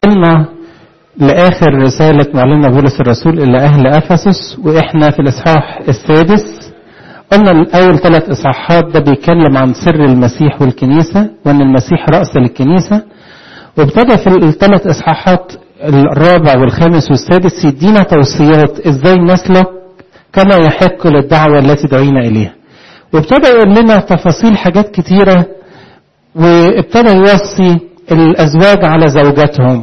وصلنا لآخر رسالة معلمنا بولس الرسول إلى أهل أفسس، وإحنا في الإصحاح السادس. قلنا الأول 3 إصحاحات ده بيتكلم عن سر المسيح والكنيسة، وأن المسيح رأس للكنيسة. وابتدى في ال3 إصحاحات الرابع والخامس والسادس يدينا توصيات إزاي نسلك كما يحق للدعوة التي دعينا إليها. وابتدى يقول لنا تفاصيل حاجات كتيرة، وابتدى يوصي الأزواج على زوجاتهم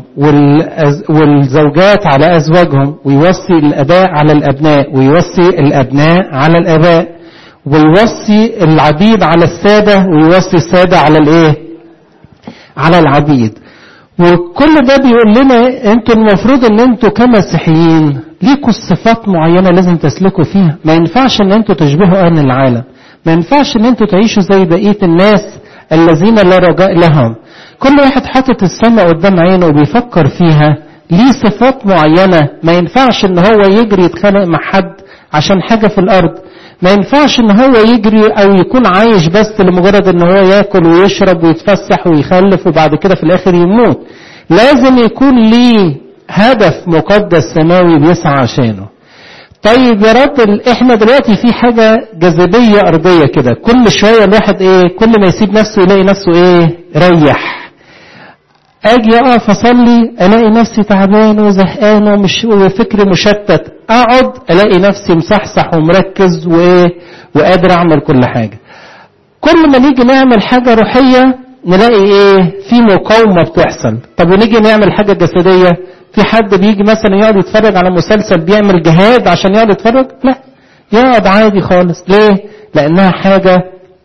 والزوجات على أزواجهم، ويوصي الآباء على الأبناء، ويوصي الأبناء على الآباء، ويوصي العبيد على السادة، ويوصي السادة على الإيه؟ على العبيد. وكل ده بيقول لنا انتوا المفروض ان انتوا كمسيحيين ليكوا صفات معينة لازم تسلكوا فيها. ما ينفعش ان انتوا تشبهوا أهل العالم، ما ينفعش ان انتوا تعيشوا زي بقية الناس الذين لا رجاء لهم. كل واحد حاطط السماء قدام عينه وبيفكر فيها، ليه صفات معينة. ما ينفعش ان هو يجري يتخانق مع حد عشان حاجة في الارض، ما ينفعش ان هو يجري او يكون عايش بس لمجرد ان هو ياكل ويشرب ويتفسح ويخلف وبعد كده في الاخر يموت. لازم يكون ليه هدف مقدس سماوي بيسعى عشانه. طيب يا رب، احنا دلوقتي في حاجة جاذبية ارضية كده، كل شوية الواحد كل ما يسيب نفسه يلاقي نفسه ريح. اجي اقف اصلي الاقي نفسي تعبان وزهقان وفكري مشتت، اقعد الاقي نفسي مصحصح ومركز وقادر اعمل كل حاجة. كل ما نيجي نعمل حاجة روحية نلاقي في مقاومة بتحصل. طب ونيجي نعمل حاجة جسدية، في حد بيجي مثلا يقعد يتفرج على مسلسل بيعمل جهاد عشان يقعد يتفرج؟ لا، يقعد عادي خالص. ليه؟ لانها حاجة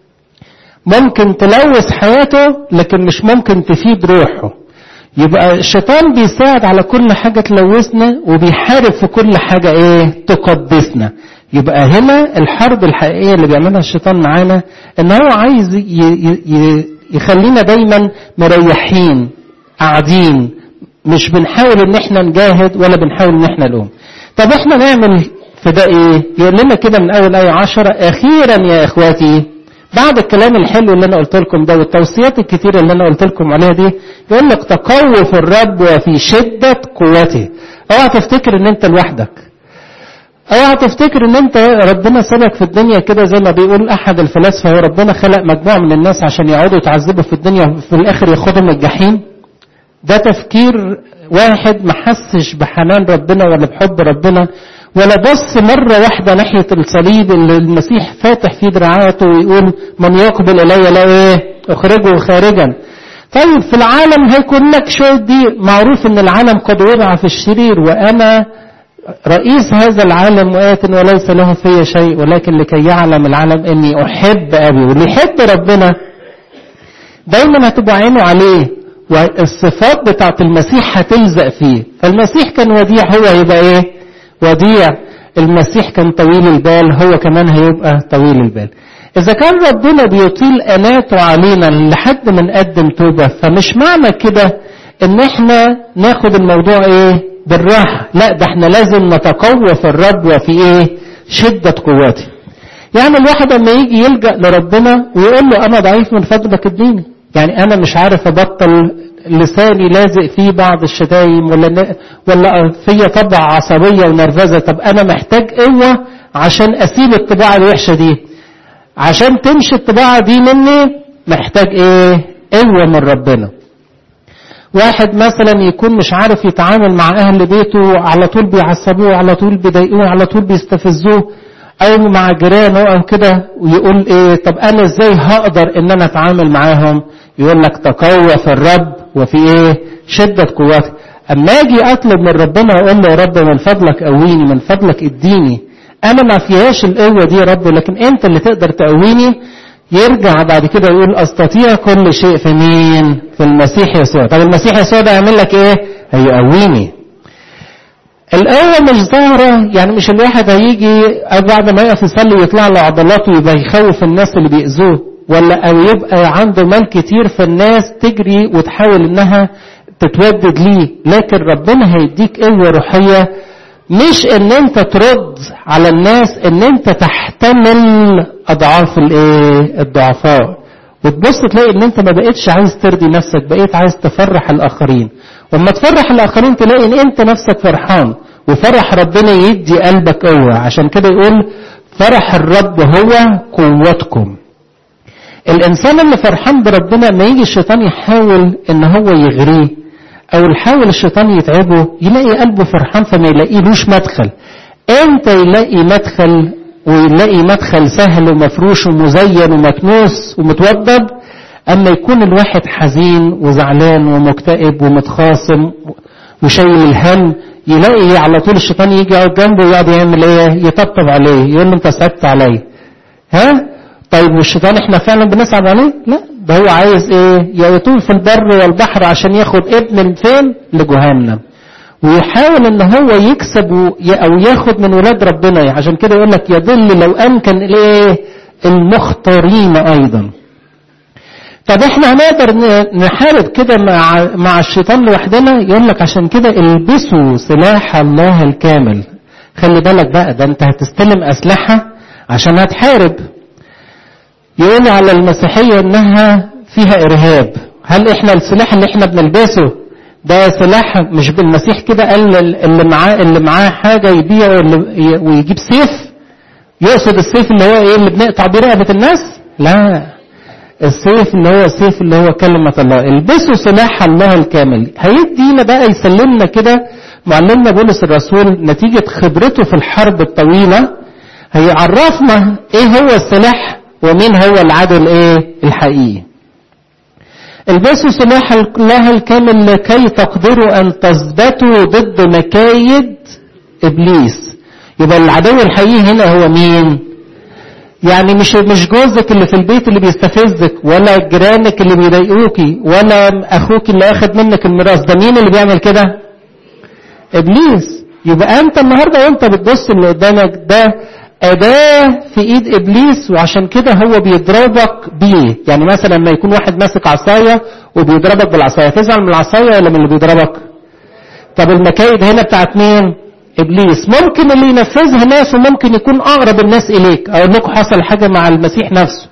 ممكن تلوث حياته لكن مش ممكن تفيد روحه. يبقى الشيطان بيساعد على كل حاجة تلوثنا، وبيحارب في كل حاجة تقدسنا. يبقى هنا الحرب الحقيقية اللي بيعملها الشيطان معانا، ان هو عايز يخلينا دايما مريحين قاعدين، مش بنحاول ان احنا نجاهد ولا بنحاول ان احنا نقوم. طب احنا نعمل في ده يقول لنا كده من اول آية 10: اخيرا يا اخواتي، بعد الكلام الحلو اللي انا قلت لكم ده والتوصيات الكتيرة اللي انا قلت لكم عليها دي، يقول لك تقووا في الرب وفي شدة قوته. اوعى تفتكر ان انت لوحدك، اوعى تفتكر ان انت ربنا سابك في الدنيا كده زي ما بيقول احد الفلاسفة، هو ربنا خلق مجموعة من الناس عشان يقعدوا يتعذبوا في الدنيا وفي الاخر ياخدهم الجحيم. ده تفكير واحد ما حسش بحنان ربنا ولا بحب ربنا، ولا بص مرة واحدة ناحية الصليب اللي المسيح فاتح فيه دراعاته ويقول من يقبل إلي لا أخرجه خارجا. طيب في العالم هيكون لك شوية دي، معروف ان العالم قد وضع في الشرير، وأنا رئيس هذا العالم وآت وليس له في شيء، ولكن لكي يعلم العالم اني أحب أبي. واللي يحب ربنا دايما هتبقى عينه عليه، والصفات بتاعت المسيح هتلزق فيه. فالمسيح كان وديع، هو هيبقى وديع. المسيح كان طويل البال، هو كمان هيبقى طويل البال. إذا كان ربنا بيطيل أناته علينا لحد ما نقدم توبة، فمش معنى كده إن إحنا ناخد الموضوع بالراحة. لا، ده إحنا لازم نتقوى في الرب وفي شدة قوته. يعني الواحد لما يجي يلجأ لربنا ويقول له أنا ضعيف من فضلك اديني، يعني أنا مش عارف أبطل لساني لازق فيه بعض الشتايم ولا فيه طبع عصبية ونرفزة. طب أنا محتاج قوة عشان أسيب الطباع الوحشة دي، عشان تمشي الطباع دي مني محتاج قوة من ربنا. واحد مثلا يكون مش عارف يتعامل مع أهل بيته، على طول بيعصبوه، على طول بيضايقوه، على طول بيستفزوه، أو مع جيرانه أو كده، ويقول طب أنا إزاي هقدر إن أنا أتعامل معاهم؟ يقول لك تقوى في الرب وفي شدة قوته. أما أجي أطلب من ربنا وأقول له يا رب من فضلك قويني، من فضلك اديني، أنا ما فيهاش القوة دي يا رب، لكن أنت اللي تقدر تقويني. يرجع بعد كده يقول أستطيع كل شيء في مين؟ في المسيح يسوع. طب المسيح يسوع ده يعمل لك هيقويني. القوة مش ظاهرة، يعني مش الواحد هيجي بعد ما يقف يصلي يطلع له عضلاته ويبقى يخوف الناس اللي بيأذوه، ولا أو يبقى عنده مال كتير فالناس تجري وتحاول إنها تتودد ليه. لكن ربنا هيديك قوة روحية، مش إن أنت ترد على الناس، إن أنت تحتمل أضعاف الضعفاء وتبص تلاقي ان انت ما بقيتش عايز ترضي نفسك، بقيت عايز تفرح الاخرين. وما تفرح الاخرين تلاقي ان انت نفسك فرحان، وفرح ربنا يدي قلبك قوة. عشان كده يقول فرح الرب هو قوتكم. الانسان اللي فرحان بربنا ما يجي الشيطان يحاول ان هو يغريه، او يحاول الشيطان يتعبه، يلاقي قلبه فرحان فما يلاقيلوش مدخل. انت يلاقي مدخل، ويلاقي مدخل سهل ومفروش ومزين ومكنوس ومتوضب. اما يكون الواحد حزين وزعلان ومكتئب ومتخاصم وشايل الهم، يلاقي على طول الشيطان يجي يقعد جنبه ويقعد يعمل ايه؟ يطبطب عليه، يقول له انت صعبت عليا. طيب والشيطان احنا فعلا بنصعب عليه؟ لا، ده هو عايز ايه؟ يطول في البر والبحر عشان ياخد ابن فين؟ لجهنم. ويحاول ان هو يكسب او ياخد من ولاد ربنا. عشان كده يقول لك يضل لو امكن الايه؟ المختارين ايضا. طب احنا هنقدر نحارب كده مع الشيطان لوحدنا؟ يقول لك عشان كده البسوا سلاح الله الكامل. خلي بالك بقى، ده انت هتستلم اسلحة عشان هتحارب. يقول على المسيحية انها فيها ارهاب. هل احنا السلاح اللي احنا بنلبسه ده سلاح مش بالمسيح كده قال اللي معاه حاجة يبيع ويجيب سيف؟ يقصد السيف اللي هو ايه؟ اللي بنقطع بيه رقبة الناس؟ لا، السيف اللي هو السيف اللي هو كلمة الله. البسوا سلاح الله الكامل. هيدينا بقى يسلمنا كده معلمنا بولس الرسول نتيجة خبرته في الحرب الطويلة، هيعرفنا ايه هو السلاح ومين هو العدو الايه؟ الحقيقي. البسوا سلاح الله الكامل لكي تقدروا ان تثبتوا ضد مكايد ابليس. يبقى العدو الحقيقي هنا هو مين؟ يعني مش جوزك اللي في البيت اللي بيستفزك، ولا جيرانك اللي بيضايقوكي، ولا اخوك اللي اخذ منك الميراث. ده مين اللي بيعمل كده؟ ابليس. يبقى انت النهارده وانت بتبص اللي قدامك ده أداة في إيد إبليس، وعشان كده هو بيضربك بيه. يعني مثلا لما يكون واحد ماسك عصاية وبيضربك بالعصاية، تزعل من العصاية ولا من اللي بيضربك؟ طب المكايد هنا بتاعت مين؟ إبليس. ممكن اللي ينفذها ناس، وممكن يكون أقرب الناس إليك. أقول لكم حصل حاجة مع المسيح نفسه.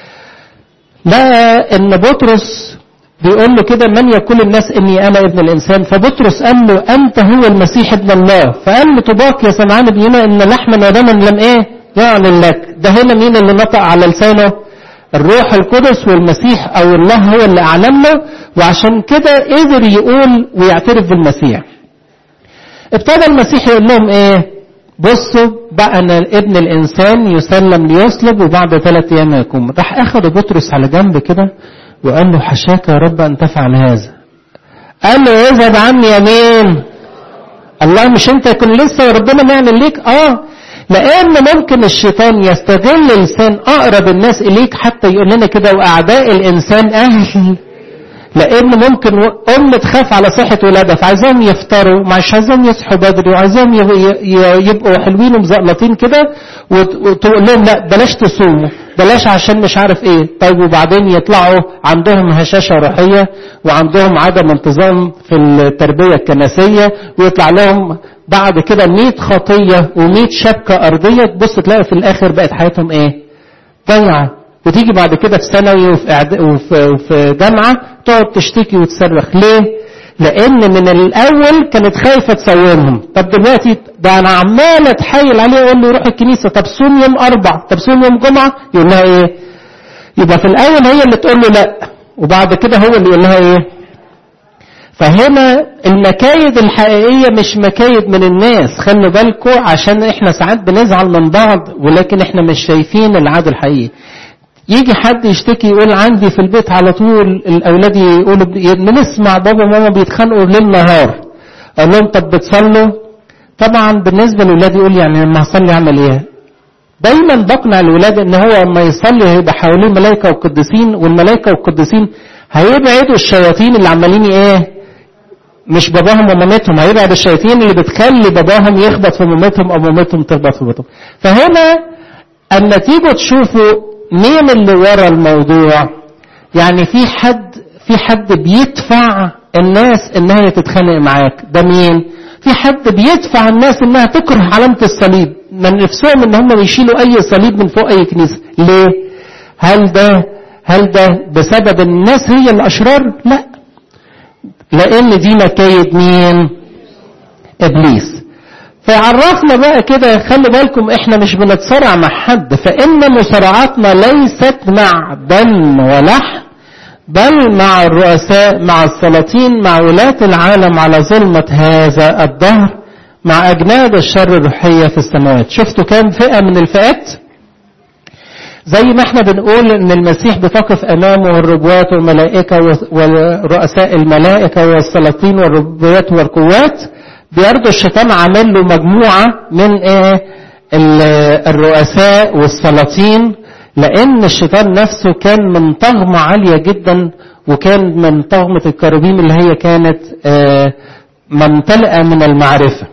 لا، إن بطرس بيقول له كده من يقول الناس إني أنا ابن الإنسان؟ فبطرس قال له أنت هو المسيح ابن الله. فقال له طباق يا سمعان بن يونا إن لحما ودما لم إيه؟ يعلن لك. ده هنا مين اللي نطق على لسانه؟ الروح القدس والمسيح أو الله هو اللي أعلن له. وعشان كده قدر يقول ويعترف بالمسيح. ابتدى المسيح يقول لهم إيه؟ بصوا بقى أن ابن الإنسان يسلم ليصلب وبعد 3 أيام يقوم. راح أخذ بطرس على جنب كده وقال له حشاك يا رب أن تفعل هذا. قال له اذهب عني يا مين؟ الله. مش انت يكون لسه ربنا نعمل ليك؟ لأن ممكن الشيطان يستغل لسان أقرب الناس إليك حتى يقول لنا كده وأعداء الإنسان أهل. لأن ممكن تخاف على صحة ولادها، فعايزهم يفطروا، مش عايزهم يصحوا بدري، وعايزهم يبقوا حلوين ومزقلطين كده، وتقول لهم لا بلاش تصوموا، بلاش عشان مش عارف ايه. طيب وبعدين يطلعوا عندهم هشاشة روحية وعندهم عدم انتظام في التربية الكنسية، ويطلع لهم بعد كده 100 خطية و100 شبكة أرضية. تبص تلاقي في الآخر بقت حياتهم ايه؟ ضيعة. وتيجي بعد كده في ثانوي وفي جامعة تقعد تشتكي وتصرخ. ليه؟ لأن من الأول كانت خايفة تصومهم. طب دلوقتي ده أنا عمالة اتحايل عليه أقول له روح الكنيسة، طب صوم يوم 4، طب صوم يوم جمعة، يقول لها إيه؟ يبقى في الأول هي اللي تقول له لأ، وبعد كده هو اللي يقول لها إيه؟ فهنا المكايد الحقيقية مش مكايد من الناس. خلوا بالكم عشان إحنا ساعات بنزعل من بعض، ولكن إحنا مش شايفين العدل الحقيقي. يجي حد يشتكي يقول عندي في البيت على طول الأولاد يقولوا بنسمع بابا وماما بيتخانقوا ليل نهار. أقول لهم طب بتصلوا؟ طبعا بالنسبة للولاد يقول يعني لما هصلي أعمل إيه؟ دايما بقنع الولاد إن هو لما يصلي هيبقى حواليه ملائكة وقدسين، والملائكة والقدسين هيبعدوا الشياطين اللي عمالين إيه؟ مش باباهم ومامتهم، هيبعد الشياطين اللي بتخلي باباهم يخبط في مامتهم أو مامتهم تخبط في باباهم. فهنا النتيجة تشوفوا مين اللي ورا الموضوع. يعني في حد بيدفع الناس انها تتخانق معاك. ده مين؟ في حد بيدفع الناس انها تكره علامة الصليب، من نفسهم ان هم يشيلوا اي صليب من فوق اي كنيسة. ليه؟ هل ده هل ده بسبب الناس هي الأشرار؟ لا، لأن دي مكايد مين؟ إبليس. فعرفنا بقى كده، خلي بالكم احنا مش بنتصارع مع حد، فإن مصارعاتنا ليست مع دم ولحم، بل مع الرؤساء، مع السلاطين، مع ولاة العالم على ظلمة هذا الدهر، مع أجناد الشر الروحية في السماوات. شفتوا كام فئة من الفئات؟ زي ما احنا بنقول ان المسيح بتقف امامه الربوات والملائكة ورؤساء الملائكة والسلاطين والربوات والقوات، بيرضو الشيطان عامل له مجموعة من الرؤساء والسلاطين، لان الشيطان نفسه كان من طغمة عالية جدا، وكان من طغمة الكروبيم اللي هي كانت ممتلئة من المعرفة.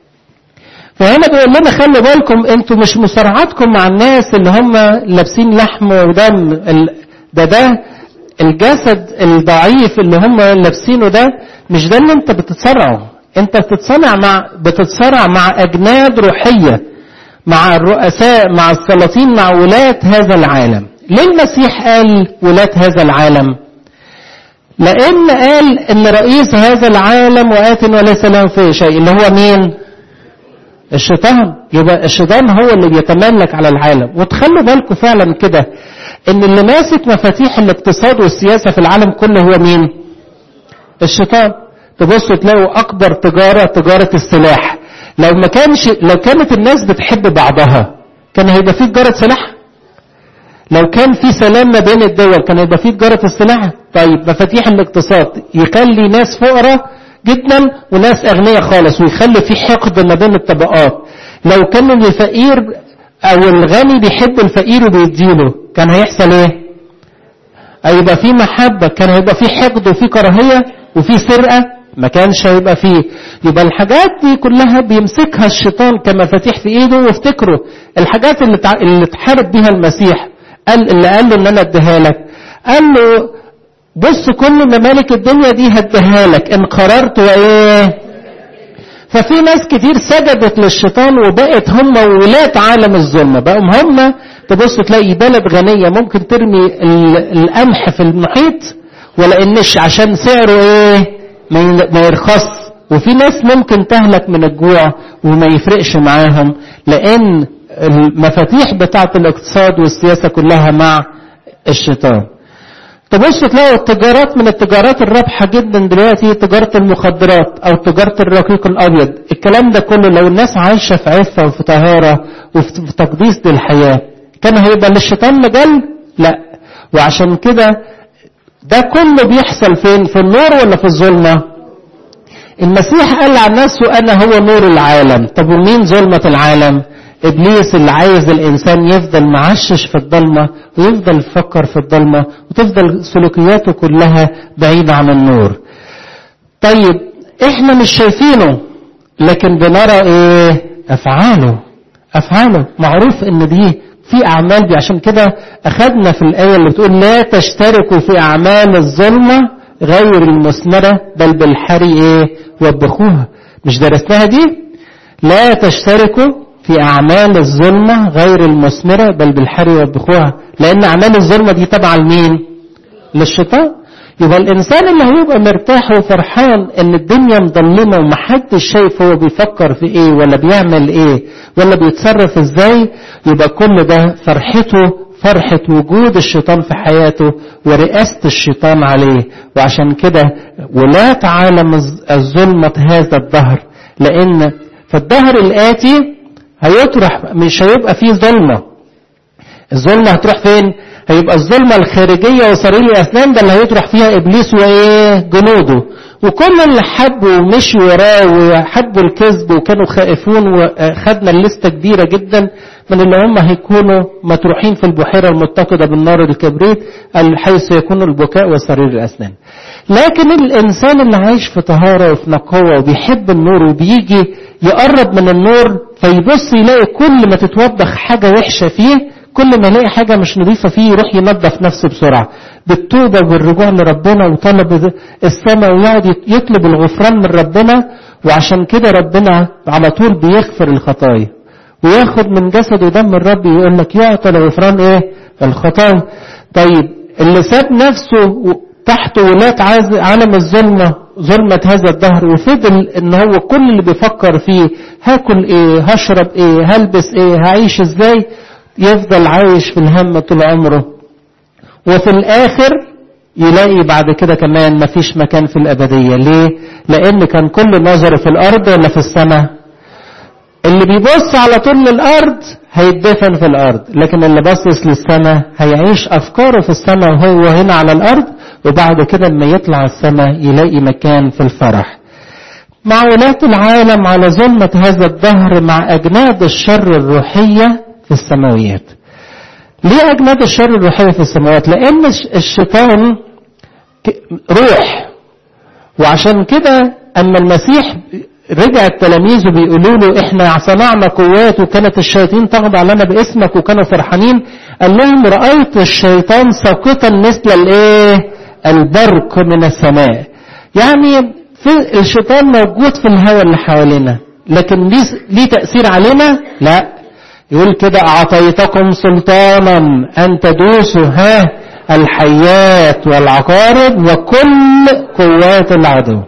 فهنا بيقول لنا خلي بالكم انتوا مش مصارعاتكم مع الناس اللي هم لابسين لحم ودم، ده الجسد الضعيف اللي هم لابسينه، ده مش ده اللي انت بتتصارعه. انت بتتصارع مع اجناد روحية، مع الرؤساء، مع السلاطين، مع ولاة هذا العالم. ليه المسيح قال ولاة هذا العالم؟ لان قال ان رئيس هذا العالم وآت وليس له فيه شيء، اللي هو مين؟ الشيطان. يبقى الشيطان هو اللي بيتملك على العالم. وتخلوا بالكم فعلا كده ان اللي ماسك مفاتيح الاقتصاد والسياسة في العالم كله هو مين؟ الشيطان. تبصوا تلاقوا اكبر تجارة السلاح. لو كانت الناس بتحب بعضها كان هيبقى فيه تجارة سلاح؟ لو كان في سلام ما بين الدول كان هيبقى فيه تجارة السلاح؟ طيب مفاتيح الاقتصاد يخلي ناس فقراء جدا وناس اغنياء خالص، ويخلي في حقد ما بين الطبقات. لو كان الفقير او الغني بيحب الفقير وبيديله كان هيحصل ايه؟ هيبقى في محبة، كان هيبقى في حقد وفي كراهية وفي سرقة؟ ما كانش هيبقى فيه. يبقى الحاجات دي كلها بيمسكها الشيطان كمفاتيح في ايده. وافتكروا الحاجات اللي تحارب بيها المسيح، اللي قال له ان انا اديها لك، قال له بص كل ممالك الدنيا دي هديها لك ان قررت وايه. ففي ناس كتير سجدت للشيطان وبقت هم ولاة عالم الظلمة، بقوا هم. تبص تلاقي بلد غنية ممكن ترمي القمح في المحيط ولا انش عشان سعره ايه ما يرخص، وفي ناس ممكن تهلك من الجوع وما يفرقش معاهم، لان المفاتيح بتاعة الاقتصاد والسياسة كلها مع الشيطان. تبص تلاقوا التجارات من التجارات الرابحة جدا دلوقتي تجارة المخدرات او تجارة الرقيق الابيض. الكلام ده كله لو الناس عايشة في عفة وفي طهارة وفي تقديس للحياة كان هيبقى للشيطان مجال؟ لا. وعشان كده ده كله بيحصل فين؟ في النور ولا في الظلمة؟ المسيح قال عن نفسه انا هو نور العالم. طب ومين ظلمة العالم؟ إبليس اللي عايز الإنسان يفضل معشش في الضلمة ويفضل يفكر في الضلمة وتفضل سلوكياته كلها بعيدة عن النور. طيب إحنا مش شايفينه لكن بنرى إيه؟ أفعاله معروف إن دي في أعمال دي. عشان كده أخذنا في الآية اللي بتقول لا تشتركوا في أعمال الظلمة غير المثمرة بل بالحري إيه؟ وبخوها. مش درسناها دي؟ لا تشتركوا في أعمال الظلمة غير المثمرة بل بالحري وبخوها، لأن أعمال الظلمة دي تبع لمين؟ للشيطان. يبقى الإنسان اللي هيبقى مرتاح وفرحان إن الدنيا مظلمة ومحدش شايف هو بيفكر في إيه ولا بيعمل إيه ولا بيتصرف إزاي، يبقى كل ده فرحته فرحة وجود الشيطان في حياته ورئاسة الشيطان عليه. وعشان كده ولاة عالم الظلمة هذا الدهر، لأن في الدهر الآتي هيطرح، مش هيبقى فيه ظلمة. الظلمة هتروح فين؟ هيبقى الظلمة الخارجية وصرير الأسنان، ده اللي هيطرح فيها إبليس وإيه جنوده، وكل اللي حبوا ومشوا وراه وحبوا الكذب وكانوا خائفون. وخدنا الليستة كبيرة جدا من اللي هم هيكونوا مطروحين في البحيرة المتقدة بالنار الكبريت حيث يكون البكاء وصرير الأسنان. لكن الإنسان اللي عايش في طهارة وفي نقاوة وبيحب النور وبيجي يقرب من النور فيبص يلاقي كل ما تتوبخ حاجة وحشة فيه، كل ما يلاقي حاجة مش نظيفة فيه يروح ينظف نفسه بسرعة بالتوبة والرجوع لربنا وطلب السماء، ويقعد يطلب الغفران من ربنا. وعشان كده ربنا على طول بيغفر الخطايا وياخد من جسد ودم الرب، يقول لك يعطى الغفران ايه؟ الخطايا. طيب اللي ساب نفسه تحت ولاة عالم ظلمة هذا الدهر، وفضل ان هو كل اللي بيفكر فيه هاكل ايه، هشرب ايه، هلبس ايه، هعيش ازاي، يفضل عايش في الهم طول عمره. وفي الاخر يلاقي بعد كده كمان مفيش مكان في الابدية. ليه؟ لان كان كل نظره في الارض ولا في السماء. اللي بيبص على طول للارض هيتدفن في الارض، لكن اللي باصص للسماء هيعيش افكاره في السماء وهو هنا على الارض، وبعد كده لما يطلع السماء يلاقي مكان في الفرح. مع ولاة العالم على ظلمة هذا الدهر مع أجناد الشر الروحية في السماويات. ليه أجناد الشر الروحية في السماوات؟ لأن الشيطان روح، وعشان كده أما المسيح رجع التلاميذ وبيقولوا له احنا صنعنا قوات وكانت الشياطين تخضع لنا باسمك وكانوا فرحانين، قال لهم رأيت الشيطان ساقطا مثل البرق من السماء. يعني في الشيطان موجود في الهواء اللي حوالينا، لكن ليه تأثير علينا؟ لا. يقول كده أعطيتكم سلطانا أن تدوسوا الحيات والعقارب وكل قوات العدو.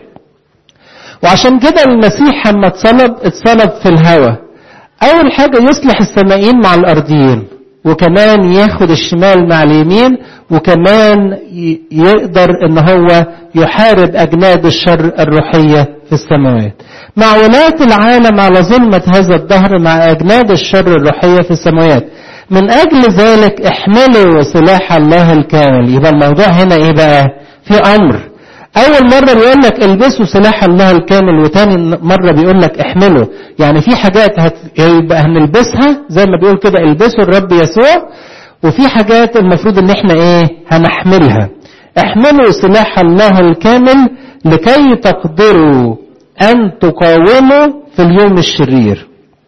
وعشان كده المسيح لما اتصلب في الهواء، أول حاجة يصلح السمائيين مع الأرضيين، وكمان ياخد الشمال مع اليمين، وكمان يقدر ان هو يحارب أجناد الشر الروحية في السماوات. مع ولاة العالم على ظلمة هذا الدهر مع أجناد الشر الروحية في السماوات. من أجل ذلك احملوا سلاح الله الكامل. يبقى الموضوع هنا ايه بقى؟ في أمر. أول مرة بيقول لك البسوا سلاح الله الكامل، وتاني مرة بيقول لك احملوا. يعني في حاجات يبقى هنلبسها زي ما بيقول كده البسوا الرب يسوع، وفي حاجات المفروض ان احنا هنحملها. احملوا سلاح الله الكامل لكي تقدروا ان تقاوموا في اليوم الشرير.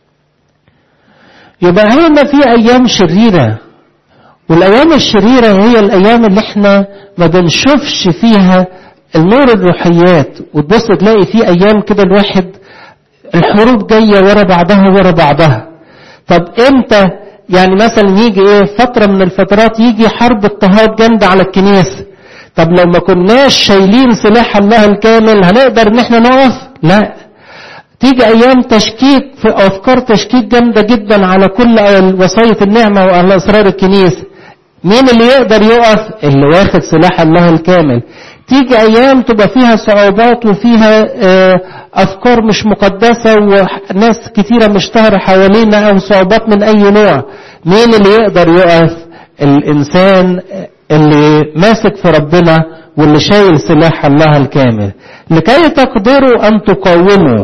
يبقى هنا في ايام شريرة، والايام الشريرة هي الايام اللي احنا ما بنشوفش فيها النور الروحيات. وتبص تلاقي في ايام كده الواحد الحروب جاية ورا بعضها. طب امتى؟ يعني مثلا يجي فترة من الفترات يجي حرب اضطهاد جامدة على الكنيسة. طب لو ما كناش شايلين سلاح الله الكامل هنقدر ان احنا نقف؟ لا. تيجي ايام تشكيك، في افكار تشكيك جامدة جدا على كل وصاية النعمة وعلى اسرار الكنيسة. مين اللي يقدر يقف؟ اللي واخد سلاح الله الكامل. تيجي ايام تبقى فيها صعوبات وفيها افكار مش مقدسة وناس كتيرة مش طاهرة حوالينا او صعوبات من اي نوع. مين اللي يقدر يقف؟ الانسان اللي ماسك في ربنا واللي شايل سلاح الله الكامل لكي تقدروا ان تقاوموا.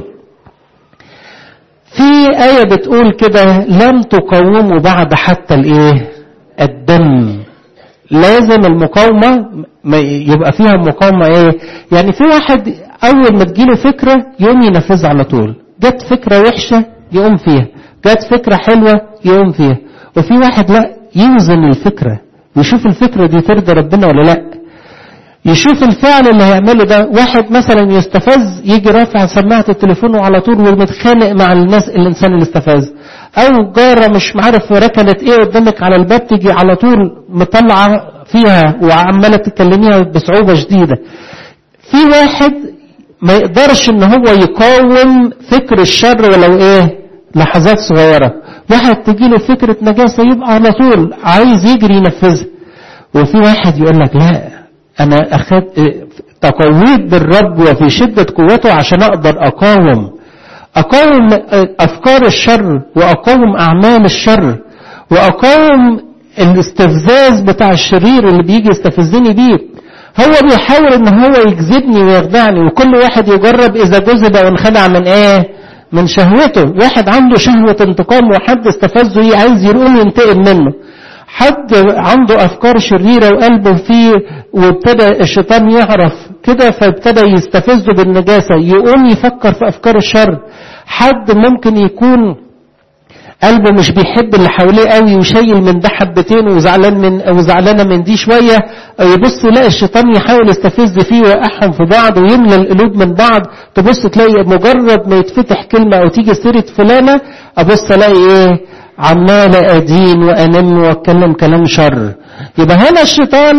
في آية بتقول كده لم تقاوموا بعد حتى الدم. لازم المقاومة يبقى فيها مقاومة يعني في واحد اول ما تجيله فكرة يقوم ينفذها على طول. جت فكرة وحشة يقوم فيها، جت فكرة حلوة يقوم فيها. وفي واحد لا، يوزن الفكرة ويشوف الفكرة دي ترضى ربنا ولا لا، يشوف الفعل اللي هيعمله ده. واحد مثلا يستفز يجي رافع سماعة التليفون وعلى طول ومتخانق مع الانسان اللي استفز، او جارة مش عارف ركنت قدامك على الباب تيجي على طول مطلعة فيها وعمالة تكلميها بصعوبة شديدة. في واحد ما يقدرش ان هو يقاوم فكر الشر ولو لحظات صغيرة. واحد تجيله فكرة نجاسة يبقى على طول عايز يجري ينفذها. وفي واحد يقول لك لا، انا تقويت بالرب وفي شدة قوته عشان اقدر اقاوم افكار الشر واقاوم اعمال الشر واقاوم الاستفزاز بتاع الشرير اللي بيجي يستفزني بيه. هو بيحاول ان هو يجذبني ويخدعني، وكل واحد يجرب اذا جذب او انخدع من شهوته. واحد عنده شهوة انتقام وحد استفزه عايز يقوم ينتقم منه. حد عنده افكار شريرة وقلبه فيه وابتدى الشيطان يعرف كده فابتدى يستفزه بالنجاسة يقوم يفكر في افكار الشر. حد ممكن يكون قلبه مش بيحب اللي حواليه قوي وشايل من ده حبتين وزعلانه من دي شويه، او يبص يلاقي الشيطان يحاول يستفز فيه ويوقعهم في بعض ويملى القلوب من بعض. تبص تلاقي مجرد ما يتفتح كلمه او تيجي سيره فلانه ابص الاقي عمال ادين وانم واتكلم كلام شر. يبقى هنا الشيطان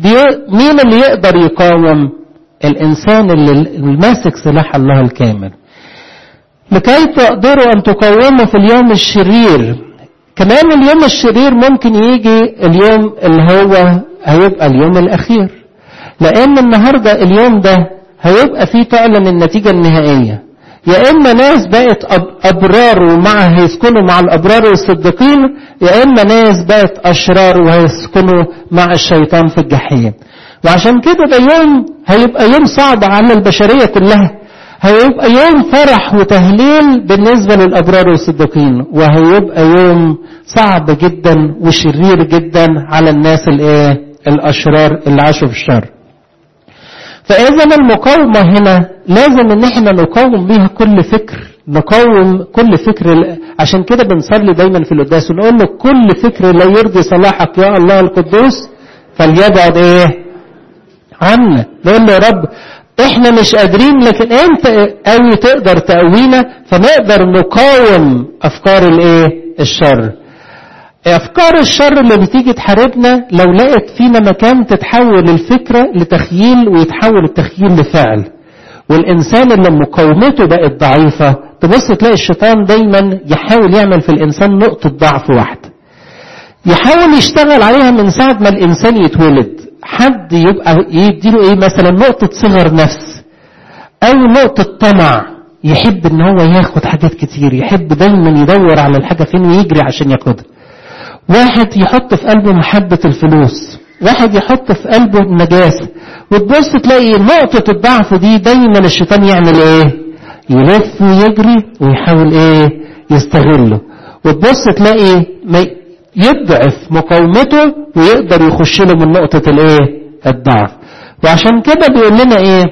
مين اللي يقدر يقاوم؟ الإنسان اللي ماسك سلاح الله الكامل. لكي تقدروا أن تقاوموا في اليوم الشرير. كمان اليوم الشرير ممكن يجي اليوم اللي هو هيبقى اليوم الأخير، لأن النهاردة اليوم ده هيبقى فيه تعلن النتيجة النهائية. يا إما ناس بقت أبرار هيسكنوا مع الأبرار والصديقين، يا إما ناس بقت أشرار وهيسكنوا مع الشيطان في الجحيم. وعشان كده ده يوم هيبقى يوم صعب على البشرية كلها، هيبقى يوم فرح وتهليل بالنسبة للأبرار والصديقين، وهيبقى يوم صعب جدا وشرير جدا على الناس الأشرار اللي عاشوا في الشر. فإذا المقاومة هنا لازم ان احنا نقاوم بيها كل فكر، نقاوم كل فكر. عشان كده بنصلي دايما في القداس ونقول له كل فكر لا يرضي صلاحك يا الله القدوس فليبعد عنا. نقول له يا رب احنا مش قادرين، لكن انت قوي تقدر تقوينا، فنقدر نقاوم افكار الشر. افكار الشر اللي بتيجي تحاربنا لو لقت فينا مكان تتحول الفكرة لتخيل ويتحول التخيل لفعل، والانسان اللي مقاومته بقت ضعيفة تبص تلاقي الشيطان دايما يحاول يعمل في الانسان نقطة ضعف واحدة، يحاول يشتغل عليها من ساعة ما الانسان يتولد. حد يبقى يديله مثلا نقطة صغر نفس او نقطة طمع، يحب ان هو ياخد حاجات كتير، يحب دايما يدور على الحاجة فين ويجري عشان ياخدها. واحد يحط في قلبه محبة الفلوس، واحد يحط في قلبه النجاسة، وتبص تلاقي نقطة الضعف دي دايما الشيطان يعمل يلف ويجري ويحاول يستغله، وتبص تلاقي يضعف مقاومته ويقدر يخش له من نقطة الضعف. وعشان كده بيقول لنا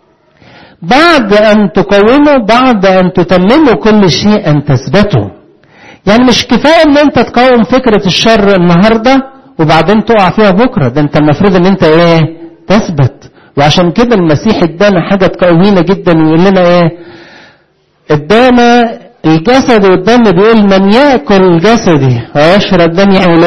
بعد أن تقاوموا، بعد أن تتمموا كل شيء أن تثبتوا. يعني مش كفاية ان انت تقاوم فكرة الشر النهاردة وبعدين تقع فيها بكرة، ده انت المفروض ان انت تثبت. وعشان كده المسيح ادانا حاجة تقوينا جدا ويقول لنا ادانا الجسد والدم، بيقول من يأكل جسدي ويشرب دمي يعمل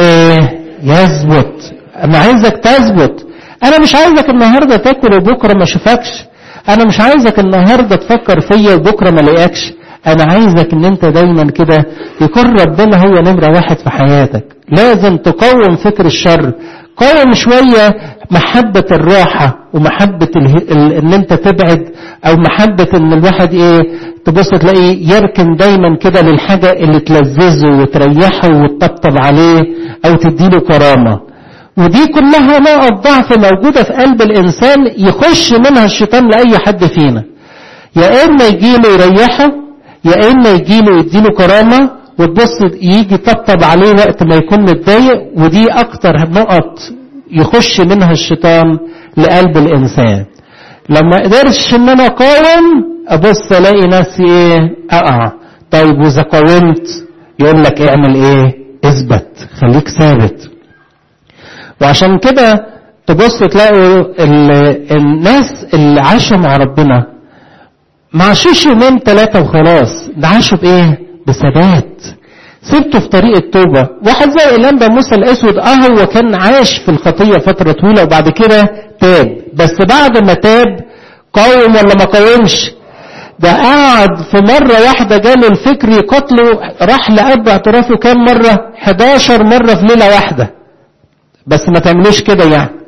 يثبت. انا عايزك تثبت، انا مش عايزك النهاردة تاكل وبكرة ما اشوفكش، انا مش عايزك النهاردة تفكر فيا وبكرة ما الاقيكش، انا عايزك ان انت دايما كده يكون ربنا هو نمرة واحد في حياتك. لازم تقاوم فكر الشر، قاوم شوية محبة الراحة ومحبة ان انت تبعد، او محبة ان الواحد تبص تلاقي يركن دايما كده للحاجة اللي تلذذه وتريحه وتطبطب عليه او تديله كرامة. ودي كلها نقط ضعف موجودة في قلب الانسان يخش منها الشيطان لأي حد فينا، يا اما يجيله يريحه، يا اما يجيله يديله كرامة وتبص يجي طبطب عليه وقت ما يكون متضايق. ودي اكتر نقط يخش منها الشيطان لقلب الانسان. لما قدرش ان انا اقاوم ابص الاقي نفسي اقع. طيب واذا قاومت يقول لك اعمل اثبت، خليك ثابت. وعشان كده تبص تلاقوا الناس اللي عاشوا مع ربنا ما عاشوش يومين 3 وخلاص، ده عاشوا بثبات. سبته في طريق التوبة. واحد زي الانبا موسى الاسود هو كان عاش في الخطية فترة طويلة وبعد كده تاب، بس بعد ما تاب قاوم ولا ما قاومش؟ ده قعد في مرة واحدة جاله الفكر يقتله، راح لأب اعترافه كام مرة؟ 11 مرة في ليلة واحدة. بس ما تعملوش كده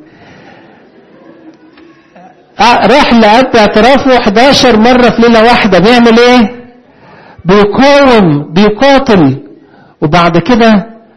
راح لأب اعترافه 11 مرة في ليلة واحدة. بيعمل بيقاوم، بيقاتل، وبعد كده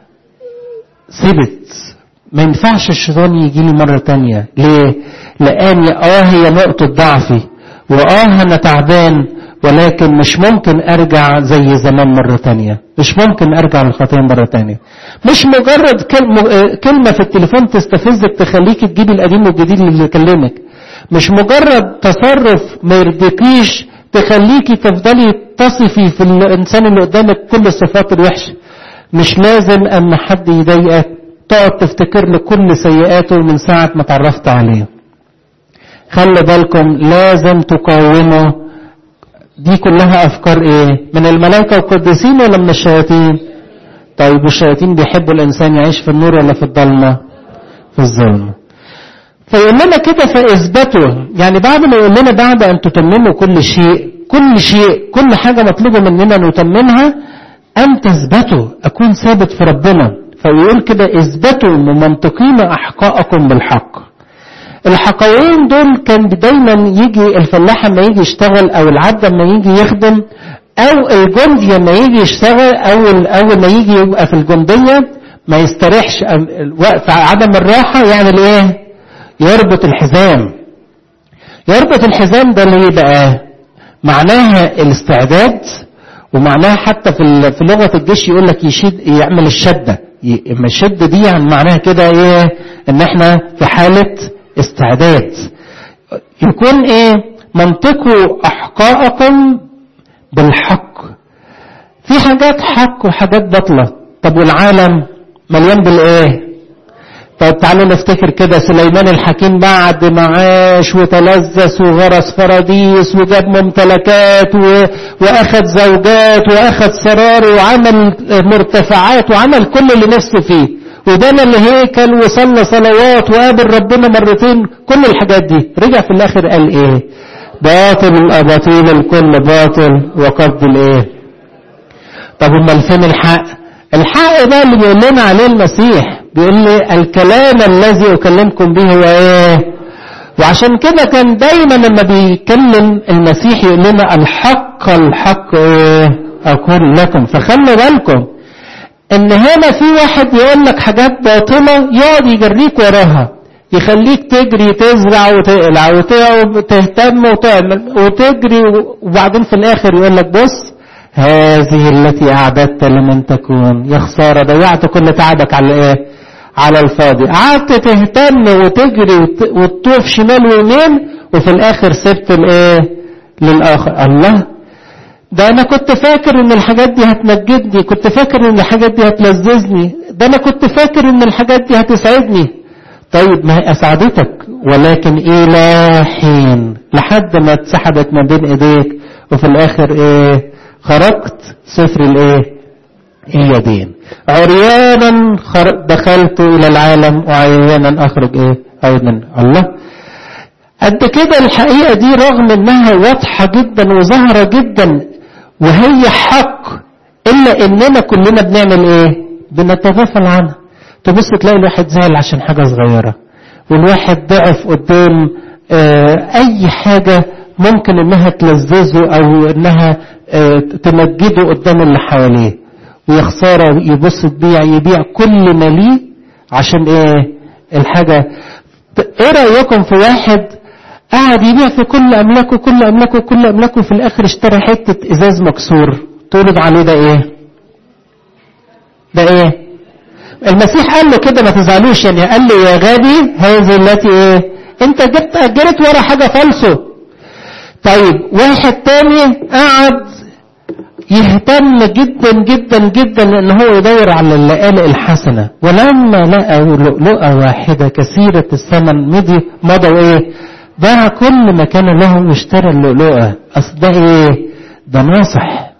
ثبت. ما ينفعش الشيطان يجي لي مرة تانية. ليه؟ لأني هي نقطة ضعفي، أنا تعبان، ولكن مش ممكن أرجع زي زمان مرة تانية، مش ممكن أرجع للخطية مرة تانية. مش مجرد كلمة في التليفون تستفزك تخليك تجيب القديم والجديد اللي يكلمك، مش مجرد تصرف ما يرضيكيش تخليكي تفضلي تصفي في الإنسان اللي قدامك كل الصفات الوحشة. مش لازم أما حد يضايقك تقعد تفتكر له كل سيئاته من ساعة ما تعرفت عليه. خلي بالكم لازم تقاوموا. دي كلها أفكار من الملائكة والقديسين ولا من الشياطين؟ طيب الشياطين بيحبوا الإنسان يعيش في النور ولا في الظلمة؟ في الظلمة. فيقول لنا كده فاثبتوا، يعني بعد ما يقول لنا بعد ان تتمموا كل شيء، كل حاجة مطلوبة مننا نتممها، ان تثبتوا، اكون ثابت في ربنا. فيقول كده اثبتوا ممنطقين احقاءكم بالحق. الحقوين دول كان دايما يجي الفلاح لما يجي يشتغل، او العبد لما يجي يخدم، او الجندي لما يجي يشتغل، اول ما يجي يبقى في الجندية ما يستريحش، وقت عدم الراحة يعمل ايه؟ يربط الحزام. يربط الحزام ده ليه بقى؟ معناها الاستعداد، ومعناها حتى في لغة الجيش يقول لك يعمل الشدة. اما الشدة دي يعني معناها كده ايه؟ ان احنا في حالة استعداد. يكون ايه؟ منطقوا احقاءكم بالحق. في حاجات حق وحاجات باطلة. طب والعالم مليان بالايه؟ طب تعالوا نفتكر كده سليمان الحكيم بعد ما عاش وتلذذ وغرس فراديس وجاب ممتلكات واخد زوجات واخد سرار وعمل مرتفعات وعمل كل اللي نفسه فيه، وبنى الهيكل وصلى صلوات وقابل ربنا مرتين، كل الحاجات دي رجع في الاخر قال ايه؟ باطل الاباطيل الكل باطل وقد الايه؟ طب امال فين الحق؟ الحق ده اللي بيقول لنا عليه المسيح، بيقول لي الكلام الذي اكلمكم به هو ايه؟ وعشان كده كان دايما لما بيكلم المسيح يقول لنا الحق ايه؟ اقول لكم. فخلوا بالكم ان هنا في واحد يقول لك حاجات باطله يقعد يجريك وراها، يخليك تجري تزرع وتقلع وتهتم وتعمل وتجري، وبعدين في الاخر يقول لك بص هذه التي اعددت لمن تكون. يا خساره ضيعت كل تعبك على ايه؟ على الفاضي. قعدت تهتم وتجري وتطوف شمال ويمين، وفي الاخر سبت الايه؟ للاخر. الله، ده انا كنت فاكر ان الحاجات دي هتمجدني، كنت فاكر ان الحاجات دي هتلذذني، ده انا كنت فاكر ان الحاجات دي هتسعدني. طيب ما هي اسعدتك، ولكن الى حين، لحد ما اتسحبت من بين ايديك، وفي الاخر ايه؟ خرجت صفر الايه؟ اليدين. عريانا دخلت الى العالم وعريانا اخرج ايه؟ ايضا. الله، قد كده الحقيقة دي رغم انها واضحة جدا وظاهرة جدا وهي حق، الا اننا كلنا بنعمل ايه؟ بنتغافل عنها. تبص تلاقي الواحد زعل عشان حاجة صغيرة، والواحد ضعف قدام اي حاجة ممكن انها تلذذه او انها تمجده قدام اللي حواليه، ويخساره يبص يبيع كل ما ليه عشان ايه؟ الحاجة. ايه رأيكم في واحد قاعد يبيع في كل املاكه في الاخر اشترى حتة ازاز مكسور، تقولوا عليه ده ايه؟ ده ايه؟ المسيح قال له كده ما تزعلوش، يعني قال له يا غبي هذه التي ايه؟ انت اجرت ورا حاجة فالصو. طيب واحد تاني قاعد يهتم جدا جدا جدا ان هو يدور على اللآلئ الحسنة، ولما لقى لؤلؤة واحدة كثيرة الثمن مضوا ايه؟ باع كل ما كان له واشترى اللؤلؤة. اصل ده ايه؟ ده ناصح.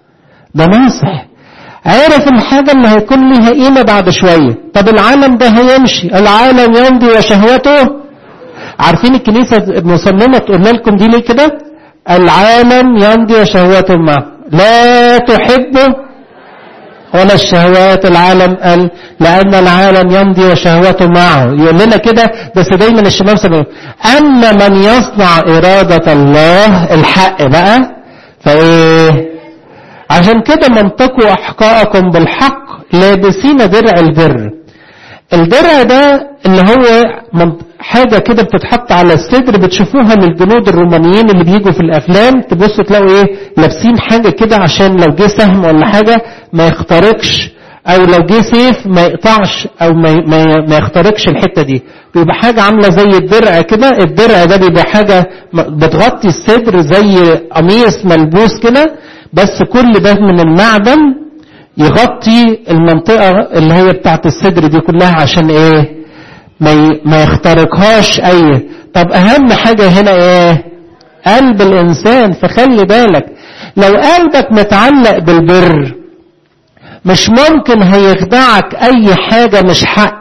عارف الحاجة اللي هيكون لها قيمة بعد شوية. طب العالم ده هيمشي، العالم يمضي وشهوته. عارفين الكنيسة المصممة تقول لكم دي ليه كده؟ العالم يمضي وشهوته معه، لا تحبه ولا الشهوات العالم قال لأن العالم يمضي وشهوته معه. يقول لنا كده، بس دايما الشباب سبب أما من يصنع إرادة الله الحق بقى فإيه؟ عشان كده منطقوا أحقاءكم بالحق لابسين درع البر. الدرع ده اللي هو حاجة كده بتتحط على الصدر، بتشوفوها للجنود الرومانيين اللي بيجوا في الأفلام، تبصوا تلاقوا ايه؟ لابسين حاجة كده عشان لو جه سهم ولا حاجة ما يخترقش، او لو جه سيف ما يقطعش او ما يخترقش الحتة دي. بيبقى حاجة عاملة زي الدرع كده. الدرع ده بيبقى حاجة بتغطي الصدر زي قميص ملبوس كده، بس كل ده من المعدن يغطي المنطقة اللي هي بتاعت الصدر دي كلها عشان ايه؟ ما يخترقهاش اي. طب اهم حاجة هنا ايه؟ قلب الانسان. فخلي بالك لو قلبك متعلق بالبر مش ممكن هيخدعك اي حاجة مش حق،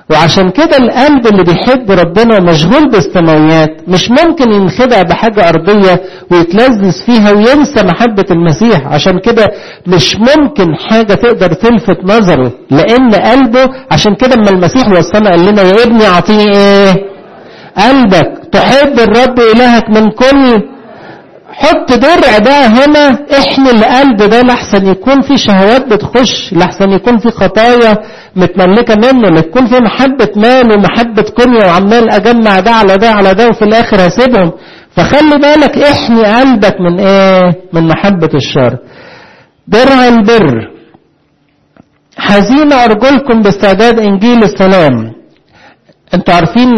وعشان كده القلب اللي بيحب ربنا ومشغول بالسماويات مش ممكن ينخدع بحاجة أرضية ويتلذذ فيها وينسى محبة المسيح. عشان كده مش ممكن حاجة تقدر تلفت نظره، لأن قلبه. عشان كده لما المسيح وصلنا قال لنا يا ابني أعطيني إيه؟ قلبك تحب الرب إلهك من كل. حط درع بقى هنا، احمي القلب ده لحسن يكون في شهوات بتخش، لحسن يكون في خطايا متملكة منه، لتكون في محبة مال ومحبة كنية وعمال اجمع ده على ده على ده وفي الاخر هسيبهم. فخلي بالك احمي قلبك من ايه؟ من محبة الشر. درع البر. حزين ارجلكم باستعداد انجيل السلام. انتوا عارفين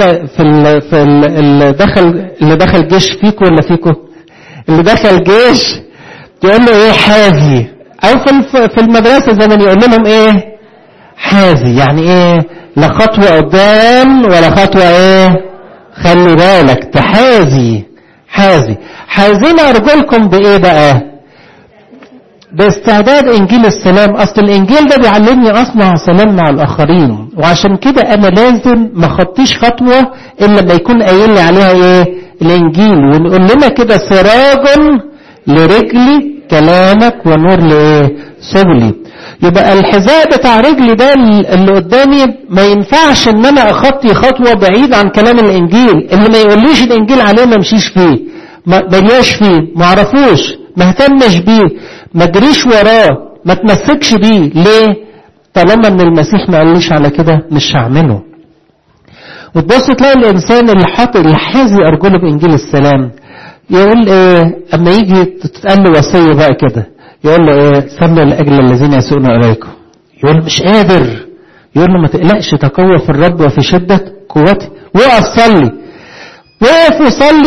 اللي دخل جيش فيكم ولا فيكم؟ اللي دخل جيش يقول له ايه؟ حازي. او في المدرسة زمان يقول لهم ايه؟ حازي. يعني ايه؟ لا خطوة قدام ولا خطوة ايه؟ خلي بالك تحازي. حازي. حازين ارجلكم بايه بقى؟ باستعداد انجيل السلام. اصل الانجيل ده بيعلمني اصنع سلام مع الاخرين، وعشان كده انا لازم ما خطيش خطوة الا لما يكون قايل لي عليها ايه؟ الانجيل. ونقول لنا كده سراج لرجلي كلامك ونور لايه؟ سبلي. يبقى الحذاء بتاع رجلي ده اللي قدامي ما ينفعش ان انا اخطي خطوة بعيد عن كلام الانجيل. اللي ما يقوليش الانجيل عليه ما امشيش فيه، ما بلياش فيه، ما اعرفوش، ما اهتمش بيه، ما اجريش وراه، ما تمسكش بيه. ليه؟ طالما ان المسيح ما قاليش على كده مش هعمله. وتبص تلاقي الانسان اللي حازي ارجله بانجيل السلام يقول ايه؟ اما يجي تتقال له وصيه بقى كده يقول له ايه؟ صلوا لاجل الذين يسوءون اليكم. يقول مش قادر. يقول له ما تقلقش، تقوى في الرب وفي شده قوتي. وقف صلي. وقف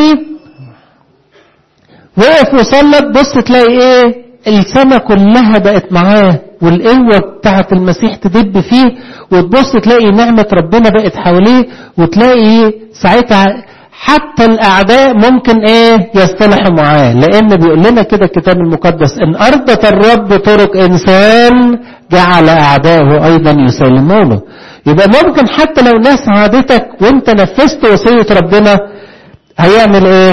وصلى. تبص تلاقي ايه؟ السماء كلها بقت معاه، والقوة بتاعت المسيح تدب فيه، وتبص تلاقي نعمة ربنا بقت حواليه، وتلاقي ساعتها حتى الأعداء ممكن ايه؟ يصطلحوا معاه. لأن بيقول لنا كده الكتاب المقدس إن أرضت الرب طرق إنسان جعل أعداءه أيضا يسلمونه. يبقى ممكن حتى لو ناس عادتك وانت نفذت وصية ربنا هيعمل ايه؟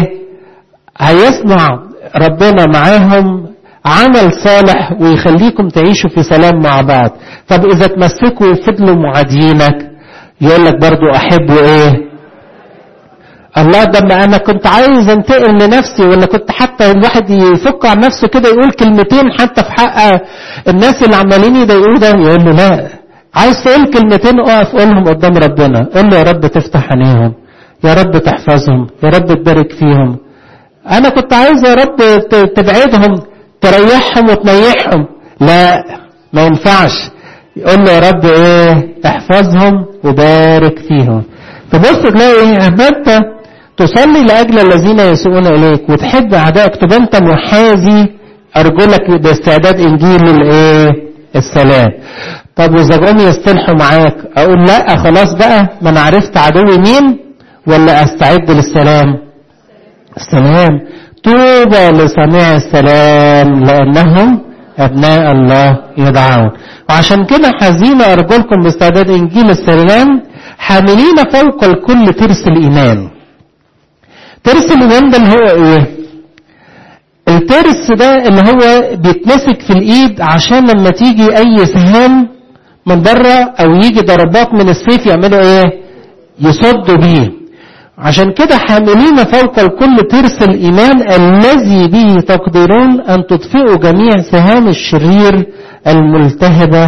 هيصنع ربنا معاهم عمل صالح ويخليكم تعيشوا في سلام مع بعض. طب إذا تمسكوا وفضلوا معادينك يقول لك برضو أحبوا إيه؟ الله. ده ما أنا كنت عايز انتقل لنفسي، ولا كنت حتى الواحد يفك عن نفسه كده يقول كلمتين حتى في حق الناس اللي عمالين يضايقوه ده، يقول له لا، عايز تقول كلمتين اقف قولهم قدام ربنا. قول له يا رب تفتح عينيهم، يا رب تحفظهم، يا رب تبارك فيهم. أنا كنت عايز يا رب تبعدهم، تريحهم وتنيحهم. لا، ما ينفعش. يقول له يا رب ايه؟ احفظهم وبارك فيهم. تبص تلاقي ايه؟ اما انت تصلي لاجل الذين يسوءون اليك وتحب اعدائك، تبقى انت محاذي ارجلك باستعداد انجيل الايه؟ السلام. طب واذا جم يصطلحوا معاك اقول لا خلاص بقى، ما انا عرفت عدوي مين، ولا استعد للسلام؟ السلام. طوبى لصانع السلام لأنهم أبناء الله يدعون. وعشان كده حزين أرجلكم باستعداد إنجيل السلام حاملين فوق الكل ترس الإيمان. ترس الإيمان ده اللي هو إيه؟ الترس ده اللي هو بيتمسك في الإيد عشان لما تيجي أي سهام من بره أو يجي ضربات من السيف يعملوا إيه؟ يصدوا بيه. عشان كده حاملين فوق الكل ترس الإيمان الذي به تقدرون أن تطفئوا جميع سهام الشرير الملتهبة.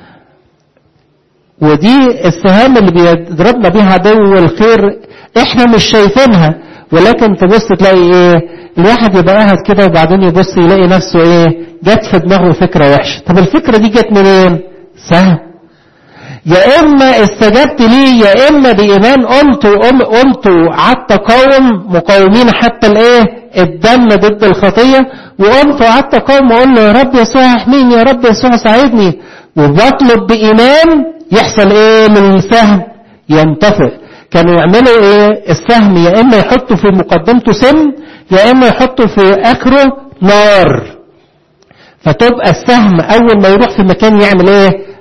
ودي السهام اللي بيضربنا بيها عدو الخير احنا مش شايفينها، ولكن تبص تلاقي ايه؟ الواحد يبقى قاعد كده وبعدين يبص يلاقي نفسه ايه؟ جت في دماغه فكرة وحشة. طب الفكرة دي جت منين؟ سهم. يا إما استجبت ليه، يا إما بإيمان قمت قعدت قوم مقاومين حتى الإيه؟ الدم ضد الخطية، وقمت وقعدت قوم وأقول له يا رب يسوع احميني، يا رب يسوع ساعدني، وبطلب بإيمان. يحصل إيه للسهم؟ ينطفئ. كانوا يعملوا إيه؟ السهم يا إما يحطوا في مقدمته سم، يا إما يحطوا في آخره نار. فتبقى السهم أول ما يروح في مكان يعمل إيه؟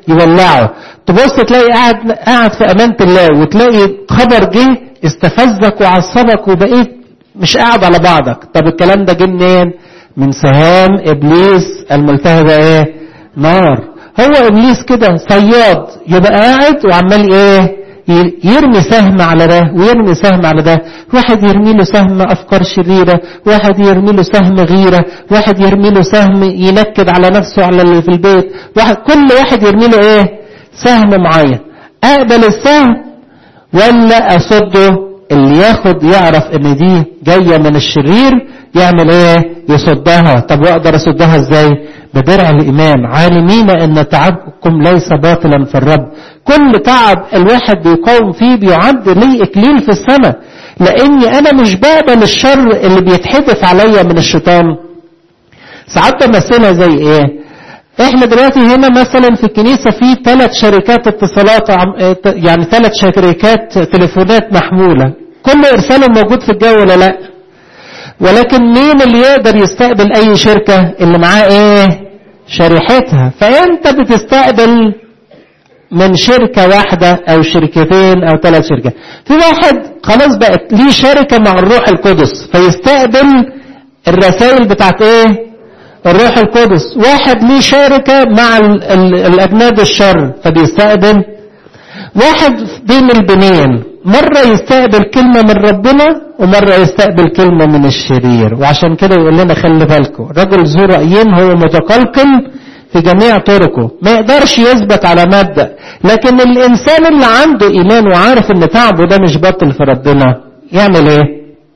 يولعه. تبص تلاقي قاعد في امانة الله، وتلاقي خبر جه استفزك وعصبك وبقيت مش قاعد على بعضك. طب الكلام ده جه منين؟ من سهام ابليس الملتهبة ايه؟ نار. هو ابليس كده صياد، يبقى قاعد وعمال ايه؟ يرمي سهم على ده ويرمي سهم على ده. واحد يرمي له سهم افكار شريرة، واحد يرمي له سهم غيرة، واحد يرمي له سهم ينكد على نفسه على اللي في البيت، كل واحد يرمي له ايه؟ سهم معين. اقبل السهم ولا اصده؟ اللي ياخد يعرف ان دي جاية من الشرير يعمل ايه؟ يصدها. طب واقدر اصدها ازاي؟ بدرع الايمان، عالمين ان تعبكم ليس باطلا في الرب. كل تعب الواحد بيقاوم فيه بيعد لي اكليل في السماء، لاني انا مش بقبل الشر اللي بيتحدف عليا من الشيطان. ساعات بمثلها زي ايه؟ احنا دلوقتي هنا مثلا في الكنيسة في 3 شركات اتصالات، يعني 3 شركات تليفونات محمولة، كل ارسال موجود في الجو ولا لا؟ ولكن مين اللي يقدر يستقبل اي شركة؟ اللي معاه ايه؟ شريحتها. فانت بتستقبل من شركة واحدة او شركتين او 3 شركات. في واحد خلاص بقت ليه شركة مع الروح القدس فيستقبل الرسائل بتاعت ايه؟ الروح القدس. واحد ليه شركة مع الأجناد الشر فبيستقبل. واحد بين البنين، مرة يستقبل كلمة من ربنا ومرة يستقبل كلمة من الشرير. وعشان كده يقول لنا خلي بالكم، رجل ذو رأيين هو متقلقل في جميع طرقه، ما يقدرش يثبت على مبدأ. لكن الإنسان اللي عنده إيمان وعارف إن تعبه ده مش باطل في ربنا يعمل إيه؟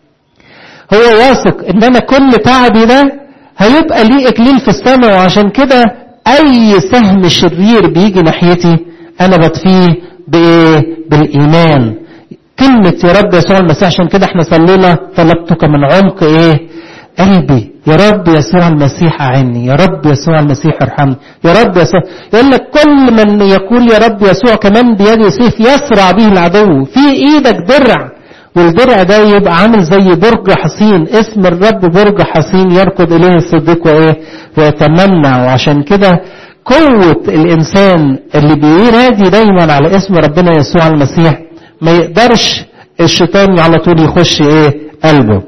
هو واثق إن أنا كل تعبي ده هيبقى ليه اكليل في السماء. وعشان كده اي سهم شرير بيجي ناحيتي انا بطفيه بالايمان. كلمة يا رب يسوع المسيح، عشان كده احنا صلينا طلبتك من عمق ايه؟ قلبي، يا رب يسوع المسيح اعني، يا رب يسوع المسيح ارحمني، يا رب يسوع. يقول لك كل من يقول يا رب يسوع كمان بيده سيف يسرع به العدو. في ايدك درع، والدرع ده يبقى عامل زي برج حصين، اسم الرب برج حصين يركض اليه الصديق وايه؟ ويتمنع. وعشان كده قوة الانسان اللي بينادي دايما على اسم ربنا يسوع المسيح ما يقدرش الشيطان على طول يخش ايه؟ قلبه.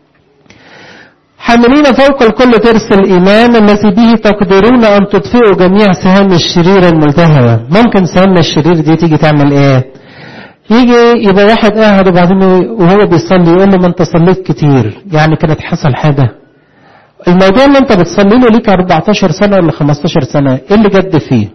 حاملين فوق الكل ترس الايمان الذي به تقدرون ان تطفئوا جميع سهام الشرير الملتهبة. ممكن سهام الشرير دي تيجي تعمل ايه؟ يجي يبقى واحد قاعد وبعدين وهو بيصلي يقول له ما انت صليت كتير، يعني كانت حصل حاجة. الموضوع اللي انت بتصلي له ليك 14 سنة ولا 15 سنة، ايه اللي جد فيه؟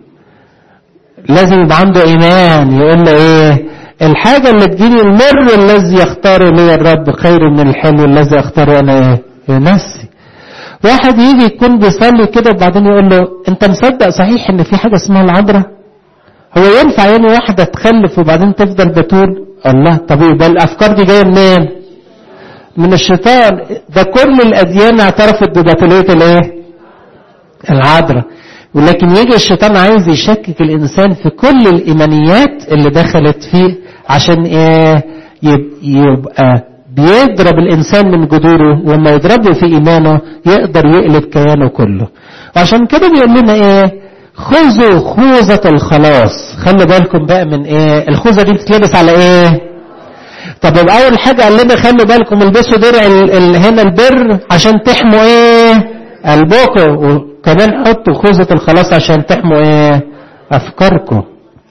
لازم يبقى عنده ايمان. يقول له ايه؟ الحاجة اللي تجيني المر الذي يختار لي الرب خير من الحلو الذي اختاره انا ايه؟ نفسي. واحد يجي يكون بيصلي كده وبعدين يقول له انت مصدق صحيح ان في حاجة اسمها العذراء؟ هو ينفع يعني واحدة تخلف وبعدين تفضل بتول؟ الله. طب يبقى الافكار دي جايه منين؟ من الشيطان. ده كل الاديان اعترفت ببطولية الايه؟ العذراء. ولكن يجي الشيطان عايز يشكك الانسان في كل الايمانيات اللي دخلت فيه عشان ايه؟ يبقى بيضرب الانسان من جذوره، وما يضربه في ايمانه يقدر يقلب كيانه كله. وعشان كده بيقول لنا ايه؟ خذوا خوذة الخلاص. خلي بالكم بقى من ايه؟ الخوذة دي بتتلبس على ايه؟ طب اول حاجة قال لنا خلي بالكم البسوا درع هنا البر عشان تحموا ايه؟ قلبكم. وكمان حطوا خوذة الخلاص عشان تحموا ايه؟ افكاركم.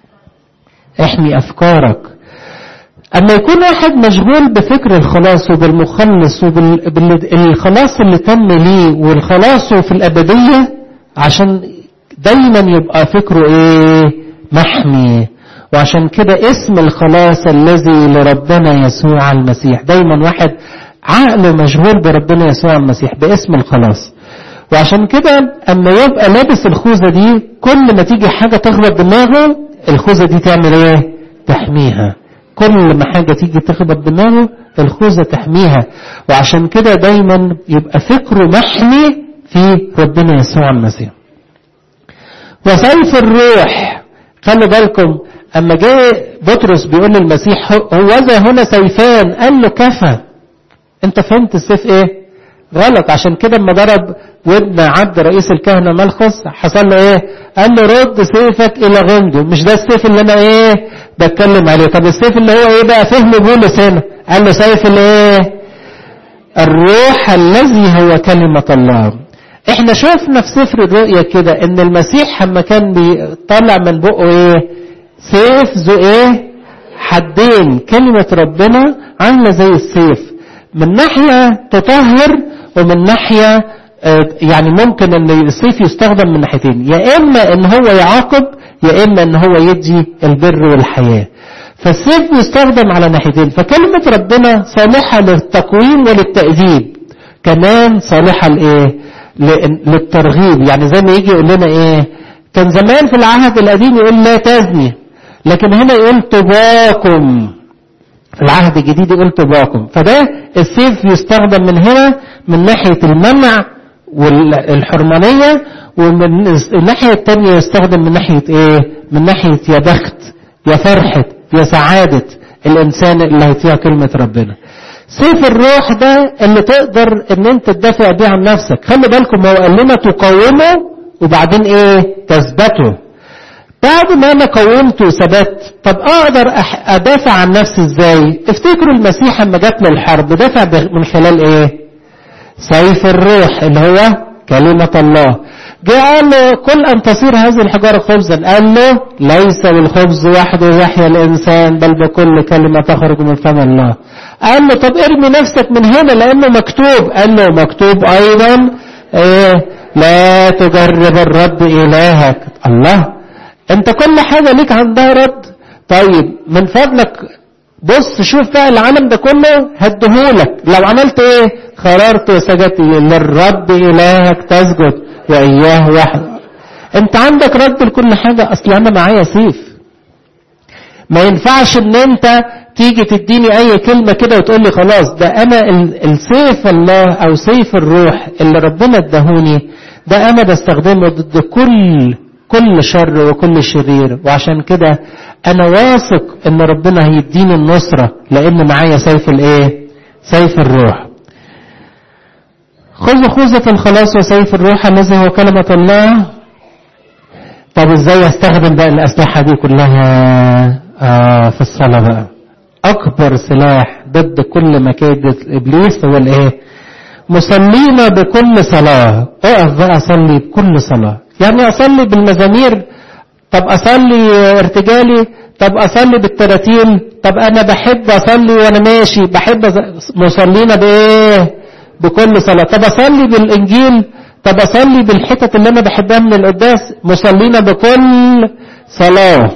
احمي افكارك. اما يكون واحد مشغول بفكر الخلاص وبالمخلص وبالخلاص اللي تم ليه والخلاص في الابدية، عشان دايما يبقى فكره ايه؟ محمي. وعشان كده اسم الخلاص الذي لربنا يسوع المسيح. دايما واحد عقله مشغول بربنا يسوع المسيح باسم الخلاص. وعشان كده اما يبقى لابس الخوذة دي كل ما تيجي حاجة تخبط دماغه الخوذة دي تعمل ايه؟ تحميها. كل ما حاجة تيجي تخبط دماغه الخوذة تحميها. وعشان كده دايما يبقى فكره محمي في ربنا يسوع المسيح. وسيف الروح. خلوا بالكم اما جاء بطرس بيقول للمسيح هوذا هنا سيفان، قال له كفى. انت فهمت السيف ايه؟ غلط. عشان كده اما ضرب ودن عبد رئيس الكهنة ملخص حصل له ايه؟ قال له رد سيفك الى غمده. مش ده السيف اللي انا ايه بتكلم عليه. طب السيف اللي هو ايه بقى فهم بولس هنا؟ قال له سيف الايه؟ الروح الذي هو كلمة الله. احنا شوفنا في سفر الرؤيا كده ان المسيح لما كان بيطلع من بقه ايه؟ سيف ذو ايه؟ حدين. كلمة ربنا عاملة زي السيف، من ناحية تطهر ومن ناحية يعني ممكن ان السيف يستخدم من ناحيتين، يا اما ان هو يعاقب يا اما ان هو يدي البر والحياة. فالسيف يستخدم على ناحيتين. فكلمة ربنا صالحة للتقويم وللتأديب، كمان صالحة لايه؟ للترغيب. يعني زي ما يجي يقول لنا ايه؟ كان زمان في العهد القديم يقول لا تزني، لكن هنا يقول طباكم. في العهد الجديد يقول طباكم. فده السيف يستخدم من هنا من ناحية المنع والحرمانية، ومن الناحية التانية يستخدم من ناحية ايه؟ من ناحية يا بخت يا فرحة يا سعادة الانسان اللي هيطيع كلمة ربنا. سيف الروح ده اللي تقدر ان انت تدافع بيه عن نفسك. خلي بالكم هو قال لنا تقاومه وبعدين ايه؟ تثبته. بعد ما انا قومته وثبت، طب اقدر ادافع عن نفسي ازاي؟ افتكروا المسيح لما جات له الحرب دافع من خلال ايه؟ سيف الروح اللي هو كلمة الله. جاء قال له كل ان تصير هذه الحجارة خبزا. قال له ليس بالخبز وحده يحيى الانسان بل بكل كلمة تخرج من فم الله. قال له طب ارمي نفسك من هنا لانه مكتوب. قال له مكتوب ايضا ايه؟ لا تجرب الرب الهك. الله، انت كل حاجة ليك عندها رد. طيب من فضلك بص شوف بقى العالم ده كله هديهولك لو عملت ايه؟ خررت وسجدت للرب الهك تسجد واياه وحده. انت عندك رد لكل حاجة. اصل انا معايا سيف. ما ينفعش ان انت تيجي تديني اي كلمة كده وتقول لي خلاص ده انا السيف الله او سيف الروح اللي ربنا اداهوني ده انا بستخدمه ضد كل شر وكل شرير. وعشان كده انا واثق ان ربنا هيديني النصرة لان معايا سيف الايه؟ سيف الروح. خذوا خوذة الخلاص وسيف الروح الذي هو كلمة الله. طب ازاي استخدم بقى الاسلحة دي كلها؟ في الصلاة بقى. اكبر سلاح ضد كل مكائد ابليس هو الايه؟ مصلين بكل صلاة. اقف بقى اصلي بكل صلاة. يعني اصلي بالمزامير؟ طب اصلي ارتجالي؟ طب اصلي بالتراتيل؟ طب انا بحب اصلي وانا ماشي بحب مصلين بايه؟ بكل صلاة. طب اصلي بالانجيل؟ طب اصلي بالحتت اللي انا بحبها من القداس؟ مصلين بكل صلاة.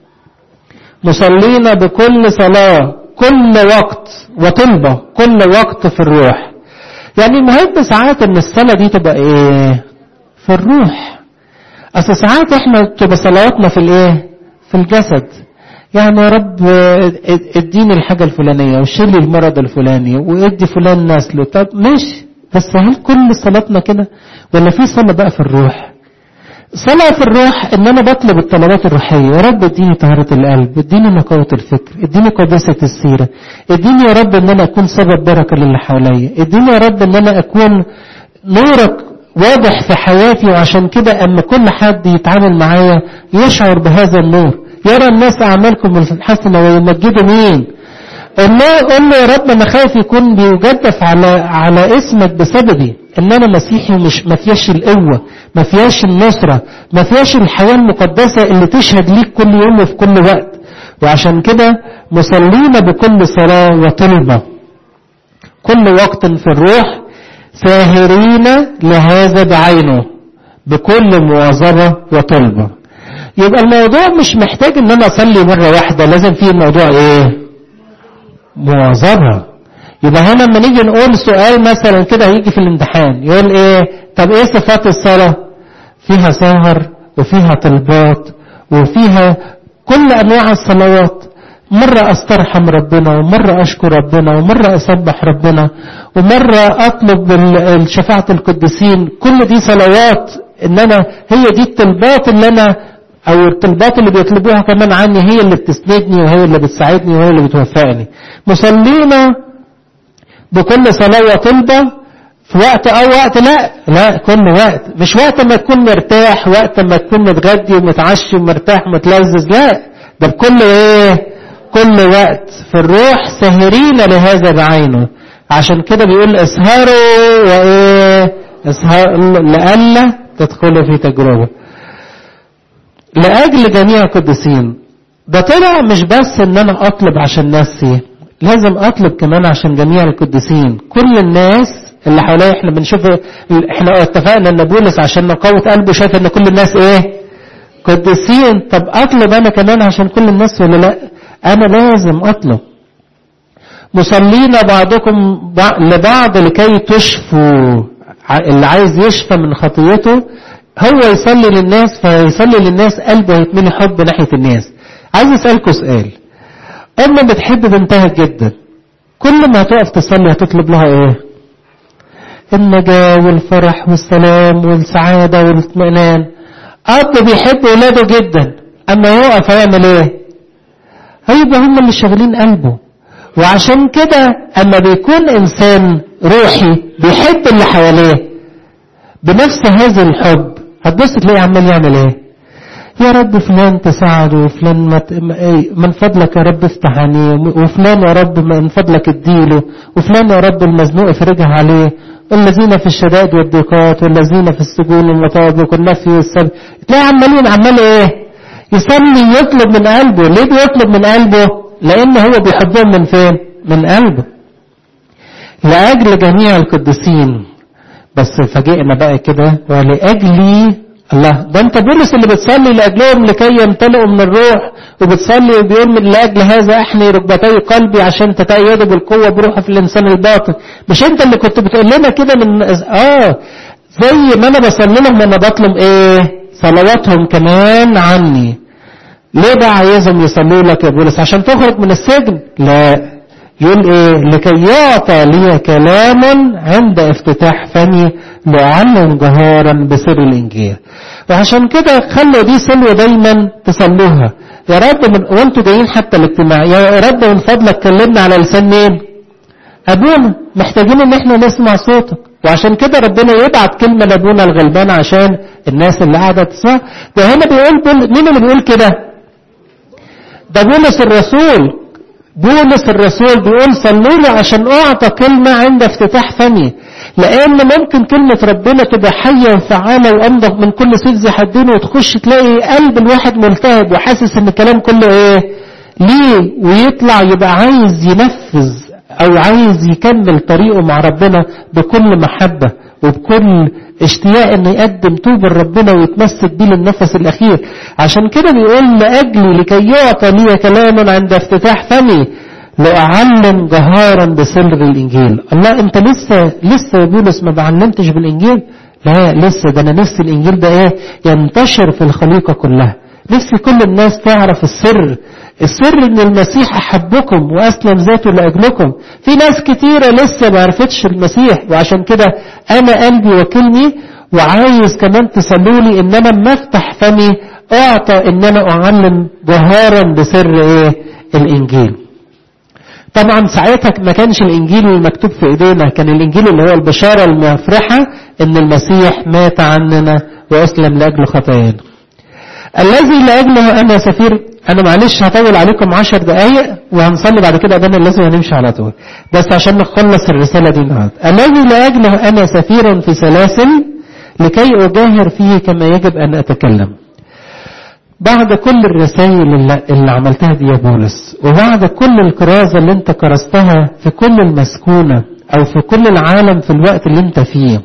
مصلين بكل صلاة كل وقت وطلبة كل وقت في الروح. يعني المهم ساعات ان الصلاة دي تبقى ايه؟ في الروح. اصل ساعات احنا تبقى صلواتنا في الايه؟ في الجسد. يعني يا رب اديني الحاجة الفلانية وشيل لي المرض الفلاني وادي فلان نسله. طب ماشي، بس هل كل صلاتنا كده؟ ولا في صلاة بقى في الروح؟ صلاة في الروح ان انا بطلب الطلبات الروحية. يا رب اديني طهارة القلب، اديني نقاوة الفكر، اديني قداسة السيرة، اديني يا رب ان انا اكون سبب بركة للي حواليا، اديني يا رب ان انا اكون نورك واضح في حياتي. وعشان كده اما كل حد يتعامل معايا يشعر بهذا النور. يرى الناس اعمالكم الحسنة ويمجدوا مين؟ الله. قل له يا رب انا خايف يكون بيجدف على اسمك بسببي ان انا مسيحي ومش ما فيهاش القوة، ما فيهاش النصرة، ما فيهاش الحياة المقدسة اللي تشهد ليك كل يوم وفي كل وقت. وعشان كده مصلين بكل صلاة وطلبة كل وقت في الروح ساهرين لهذا بعينه بكل مواظبة وطلبة. يبقى الموضوع مش محتاج ان انا اصلي مرة واحدة، لازم فيه الموضوع ايه؟ مواظبة. يبقى هنا لما نيجي نقول سؤال مثلا كده هيجي في الامتحان يقول ايه؟ طب ايه صفات الصلاة؟ فيها سهر وفيها طلبات وفيها كل انواع الصلوات. مرة استرحم ربنا ومرة اشكر ربنا ومرة اسبح ربنا ومرة اطلب الشفاعة القديسين. كل دي صلوات ان انا هي دي الطلبات اللي انا او الطلبات اللي بيطلبوها كمان عني هي اللي بتسندني وهي اللي بتساعدني وهي اللي بتوفقني. مصلين بكل صلاة وطلبة في وقت او وقت؟ لا كل وقت. مش وقت ما تكون مرتاح، وقت ما تكون متغدي ومتعشي ومرتاح ومتلذذ، لا، ده بكل كل وقت. في الروح ساهرين لهذا بعينه. عشان كده بيقول اسهروا اسهروا لئلا تدخلوا في تجربة. لأجل جميع القديسين. ده طلع مش بس ان انا اطلب عشان نفسي، لازم اطلب كمان عشان جميع القديسين، كل الناس اللي حواليا. احنا بنشوف، احنا اتفقنا ان بولس عشان نقوة قلبه شايف ان كل الناس قديسين. طب اطلب انا كمان عشان كل الناس ولا لا؟ انا لازم اطلب. مصلين بعضكم لبعض لكي تشفوا. اللي عايز يشفى من خطيته هو يصلي للناس، فيصلي للناس قلبه يتملي حب ناحية الناس. عايز اسألكوا سؤال. أم بتحب بنتها جدا، كل ما هتقف تصلي هتطلب لها النجاة والفرح والسلام والسعادة والاطمئنان. أب بيحب ولاده جدا، أما يقف هيعمل هيبقى هم اللي شغالين قلبه. وعشان كده أما بيكون إنسان روحي بيحب اللي حواليه بنفس هذا الحب، هتبص تلاقيه عمال يعمل يا رب فلان تساعده، وفلان من فضلك يا رب افتح عينيه، وفلان يا رب من فضلك اديله، وفلان يا رب المزنوق افرجها عليه، والذين في الشدائد والضيقات، والذين في السجون والمطابق والنفي والسبي. تلاقي عمال يصلي يطلب من قلبه. ليه بيطلب من قلبه؟ لان هو بيحبهم من فين؟ من قلبه. لأجل جميع القديسين. بس فاجئنا بقى كده، ولأجلي الله. ده انت بولس اللي بتصلي لأجلهم لكي يمتلئوا من الروح، وبتصلي وبيقول من لأجل هذا احني ركبتي قلبي عشان تتأيدوا بالقوة بروحه في الإنسان الباطن. مش انت اللي كنت بتقول لنا كده من زي ما انا بصلي لهم انا بطلب صلواتهم كمان عني. ليه بقى عايزهم يصلوا لك يا بولس؟ عشان تخرج من السجن؟ لا، يقول لكي يعطى لي كلام عند افتتاح فمي لأعلم جهارا بسر الإنجيل. وعشان كده خلوا دي سلوة دايما تصلوها. يا رب وانتوا جايين حتى الاجتماع، يا رب من فضلك كلمنا على لسان مين؟ أبونا. محتاجين ان احنا نسمع صوتك. وعشان كده ربنا يبعت كلمة لأبونا الغلبان عشان الناس اللي قاعدة تسمع. ده هنا بيقول مين اللي بيقول كده؟ ده بولس الرسول. بولس الرسول بيقول صلوا له عشان اعطى كلمة عند افتتاح فمي. لان ممكن كلمة ربنا تبقى حية وفعالة وانضف من كل سيف ذي حدين، وتخش تلاقي قلب الواحد ملتهب وحاسس ان الكلام كله ليه، ويطلع يبقى عايز ينفذ او عايز يكمل طريقه مع ربنا بكل محبة وبكل اشتياق انه يقدم توبة لربنا ويتمسك بيه للنفس الاخير. عشان كده بيقول لأجلي لكي يعطى لي كلام عند افتتاح فمي لأعلم جهارا بسر الانجيل. الله، انت لسه يا بولس ما بعلمتش بالانجيل؟ لا لسه. ده انا نفسي الانجيل ده ينتشر في الخليقة كلها. نفسي كل الناس تعرف السر ان المسيح احبكم واسلم ذاته لاجلكم. في ناس كتيرة لسه ما عرفتش المسيح، وعشان كده انا قلبي وكلمي وعايز كمان تصلوا لي ان انا لما افتح فمي اعطى ان انا اعلم جهارا بسر الانجيل. طبعا ساعتها ما كانش الانجيل المكتوب في ايدينا، كان الانجيل اللي هو البشارة المفرحة ان المسيح مات عننا واسلم لاجل خطايانا. الذي لأجله أنا سفير. أنا معلش هطول عليكم 10 دقايق وهنصلي بعد كده أبانا الذي هنمشي على طول، بس عشان نخلص الرسالة دي النهارده. الذي لأجله أنا سفير في سلاسل لكي أجاهر فيه كما يجب أن أتكلم. بعد كل الرسائل اللي عملتها دي يا بولس، وبعد كل الكرازة اللي انت كرستها في كل المسكونة أو في كل العالم في الوقت اللي انت فيه،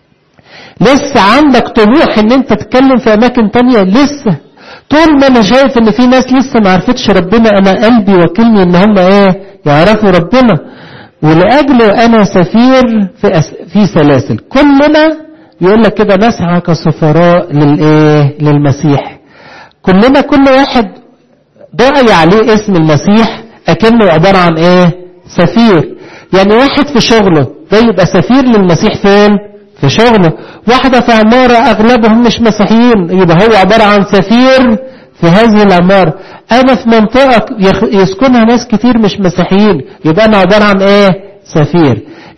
لسه عندك طموح ان انت تتكلم في اماكن تانية؟ لسه طول ما انا شايف ان في ناس لسه ما عرفتش ربنا، انا قلبي وكلني ان هم يعرفوا ربنا. ولأجله انا سفير في سلاسل. كلنا يقول لك كده نسعى كسفراء للمسيح. كلنا كل واحد دعي عليه اسم المسيح اكنه عبارة عن سفير. يعني واحد في شغله ده يبقى سفير للمسيح فين؟ في شغله. واحدة في عمارة أغلبهم مش مسيحيين، يبقى هو عبارة عن سفير في هذه العمارة. أنا في منطقة يسكنها ناس كتير مش مسيحيين، يبقى أنا عبارة عن سفير.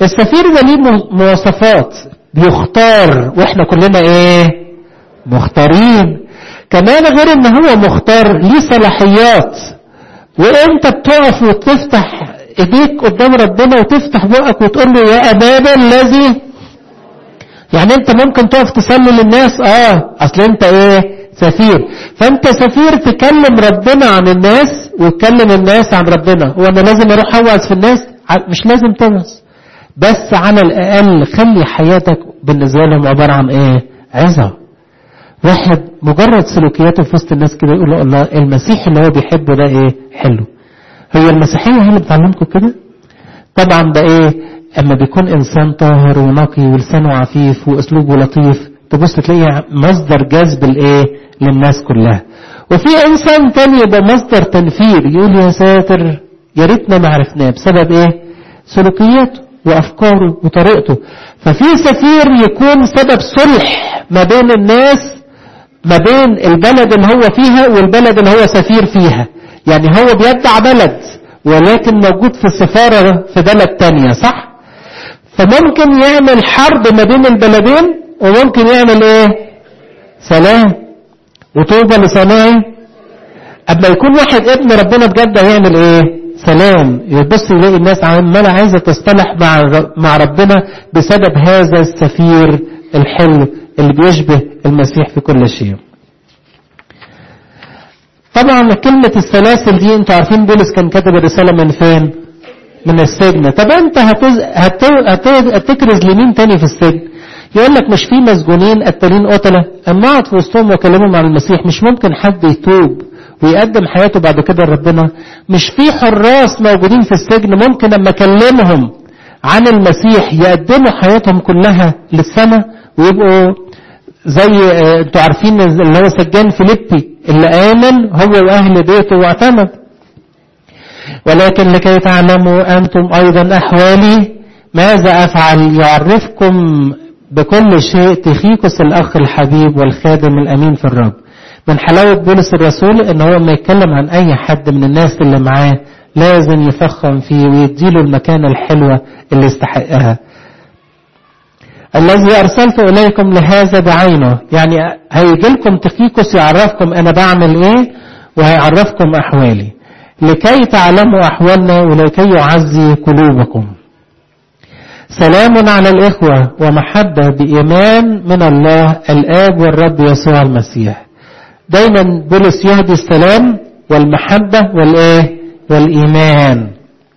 السفير ده ليه مواصفات، بيختار، واحنا كلنا ايه؟ مختارين. كمان غير ان هو مختار ليه صلاحيات، وانت بتقف وتفتح ايديك قدام ربنا وتفتح بقك وتقول له يا ابانا الذي، يعني انت ممكن تقف تصلي للناس، اصل انت ايه؟ سفير. فانت سفير تكلم ربنا عن الناس وتكلم الناس عن ربنا. وانا لازم اروح اوعظ في الناس؟ مش لازم توعظ، بس على الاقل خلي حياتك بالنسبه لهم عباره عن ايه؟ عظه. واحد مجرد سلوكياته في وسط الناس كده يقول له الله المسيح اللي هو بيحبه ده ايه؟ حلو. هي المسيحيه هي اللي بتعلمكم كده؟ طبعا ده ايه؟ اما بيكون انسان طاهر ونقي ولسانه عفيف واسلوبه لطيف، تبص تلاقيه مصدر جذب الايه؟ للناس كلها. وفي انسان تاني يبقى مصدر تنفير، يقول يا ساتر يا ريتنا ما عرفناه، بسبب ايه؟ سلوكياته وافكاره وطريقته. ففي سفير يكون سبب صلح ما بين الناس، ما بين البلد اللي هو فيها والبلد اللي هو سفير فيها. يعني هو بيدعى بلد ولكن موجود في السفارة في بلد تانية، صح؟ فممكن يعمل حرب ما بين البلدين، وممكن يعمل ايه؟ سلام. وطوبى لصناعي. اما يكون واحد ابن ربنا بجد هيعمل ايه؟ سلام. يبص يلاقي الناس عمالة عايزة تصطلح مع ربنا بسبب هذا السفير الحلو اللي بيشبه المسيح في كل شيء. طبعا كلمة السلاسل دي انتوا عارفين بولس كان كاتب الرسالة من فين؟ من السجن. طب انت هتكرز لمين تاني في السجن؟ يقول لك مش في مسجونين قتالين قتلة، اما اقعد في وسطهم واكلمهم عن المسيح، مش ممكن حد يتوب ويقدم حياته بعد كده لربنا؟ مش في حراس موجودين في السجن ممكن اما اكلمهم عن المسيح يقدموا حياتهم كلها للسماء ويبقوا زي انتوا عارفين اللي هو سجان فيليبي اللي آمن هو واهل بيته واعتمد. ولكن لكي تعلموا أنتم أيضا أحوالي ماذا أفعل، يعرفكم بكل شيء تخيكس الأخ الحبيب والخادم الأمين في الرب. من حلاوة بولس الرسول إن هو ما يتكلم عن أي حد من الناس اللي معاه لازم يفخم فيه ويديله المكانة الحلوة اللي يستحقها. الذي أرسلت إليكم لهذا بعينه، يعني هيجي لكم تخيكس يعرفكم أنا بعمل إيه وهيعرفكم أحوالي، لكي تعلموا أحوالنا ولكي يعزي قلوبكم. سلام على الإخوة ومحبة بإيمان من الله الآب والرب يسوع المسيح. دايما بولس يهدي السلام والمحبة والإيه؟ والإيمان.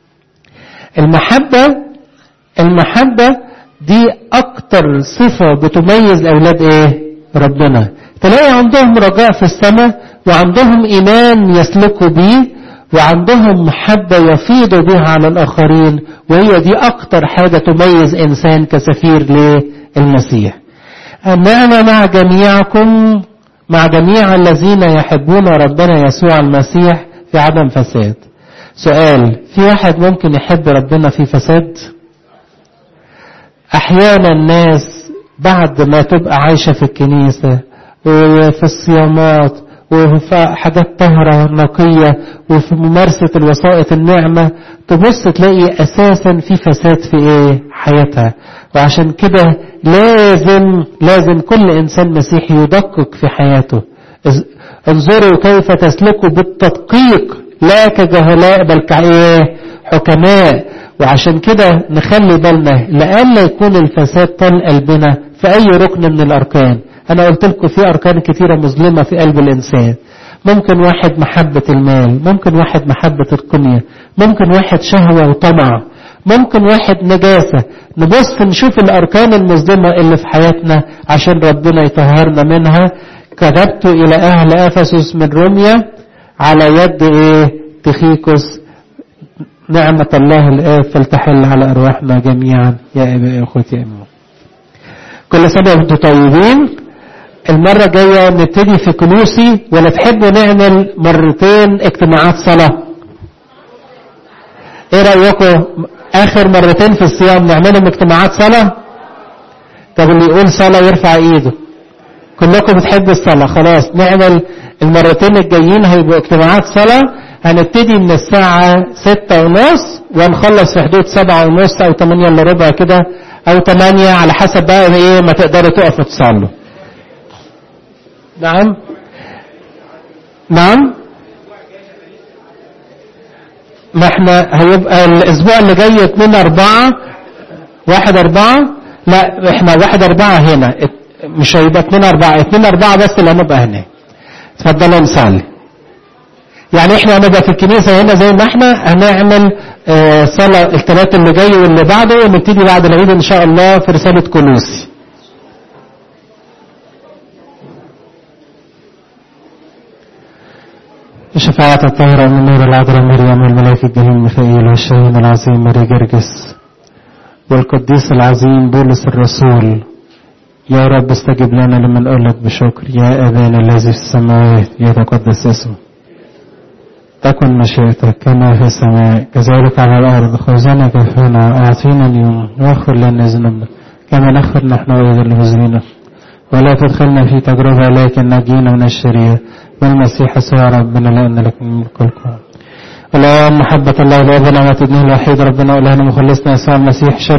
المحبة دي أكتر صفة بتميز أولاد إيه؟ ربنا. تلاقي عندهم رجاء في السماء، وعندهم إيمان يسلكوا به، وعندهم محبة يفيضوا بها على الآخرين، وهي دي أكتر حاجة تميز إنسان كسفير للمسيح. النعمة مع جميعكم، مع جميع الذين يحبون ربنا يسوع المسيح في عدم فساد. سؤال، في واحد ممكن يحب ربنا في فساد؟ أحيانا الناس بعد ما تبقى عايشة في الكنيسة وفي الصيامات وفي حاجات طهرة نقية وفي ممارسة الوسائط النعمة، تبص تلاقي أساسا في فساد في إيه؟ حياتها. وعشان كده لازم كل إنسان مسيحي يدقق في حياته. انظروا كيف تسلكوا بالتدقيق لا كجهلاء بل حكماء. وعشان كده نخلي بالنا لألا يكون الفساد طال قلبنا في أي ركن من الأركان. أنا قلت لكم في أركان كتيرة مظلمة في قلب الإنسان. ممكن واحد محبة المال، ممكن واحد محبة القنية، ممكن واحد شهوة وطمع، ممكن واحد نجاسة. نبص نشوف الأركان المظلمة اللي في حياتنا عشان ربنا يطهرنا منها. كتبت إلى أهل أفسس من روميا على يد تخيكس، نعمة الله الآب فلتحل على أرواحنا جميعا يا أبي أخوتي أمين. كل سنة وانتم طيبين. المرة الجاية نبتدي في كنوسي، ولا تحبوا نعمل مرتين اجتماعات صلاة؟ ايه رأيكم آخر مرتين في الصيام نعملهم اجتماعات صلاة؟ طب اللي يقول صلاة يرفع ايده. كلكم بتحبوا الصلاة، خلاص نعمل المرتين الجايين هيبقوا اجتماعات صلاة. هنبتدي من الساعة 6:30 ونخلص في حدود 7:30 أو 8:15 كده أو 8 على حسب بقى إيه ما تقدروا تقفوا تصلوا. نعم نعم. ما احنا هيبقى الأسبوع اللي جاي 2/4 1/4. لا احنا 1/4 هنا، مش هيبقى 2/4 2/4 بس اللي هنبقى هنا. اتفضلوا نصلي. يعني احنا هنبقى في الكنيسة هنا زي ما احنا هنعمل صلاة الثلاث اللي جاي واللي بعده، ونبتدي بعد العيد ان شاء الله في رسالة كولوسي. شفاعة الطاهرة من نور العذراء مريم والملاك الجليل ميخائيل والشاهين العظيم ماري جرجس والقديس العظيم بولس الرسول. يا رب استجب لنا لما نقول لك بشكر. يا أبانا الذي في السماوات يتقدس اسمك، تكن مشيئتك كما في السماء كذلك على الأرض. خبزنا كفانا أعطينا اليوم واغفر لنا ذنوبنا كما نغفر نحن أيضا للمذنبين، ولا تدخلنا في تجربة لكن نجينا من الشرير والمسيح يسوع ربنا لأن لك الملك والقوة. اللهم محبة الله الآب ونعمة ابنه الوحيد ربنا وإلهنا مخلصنا يسوع المسيح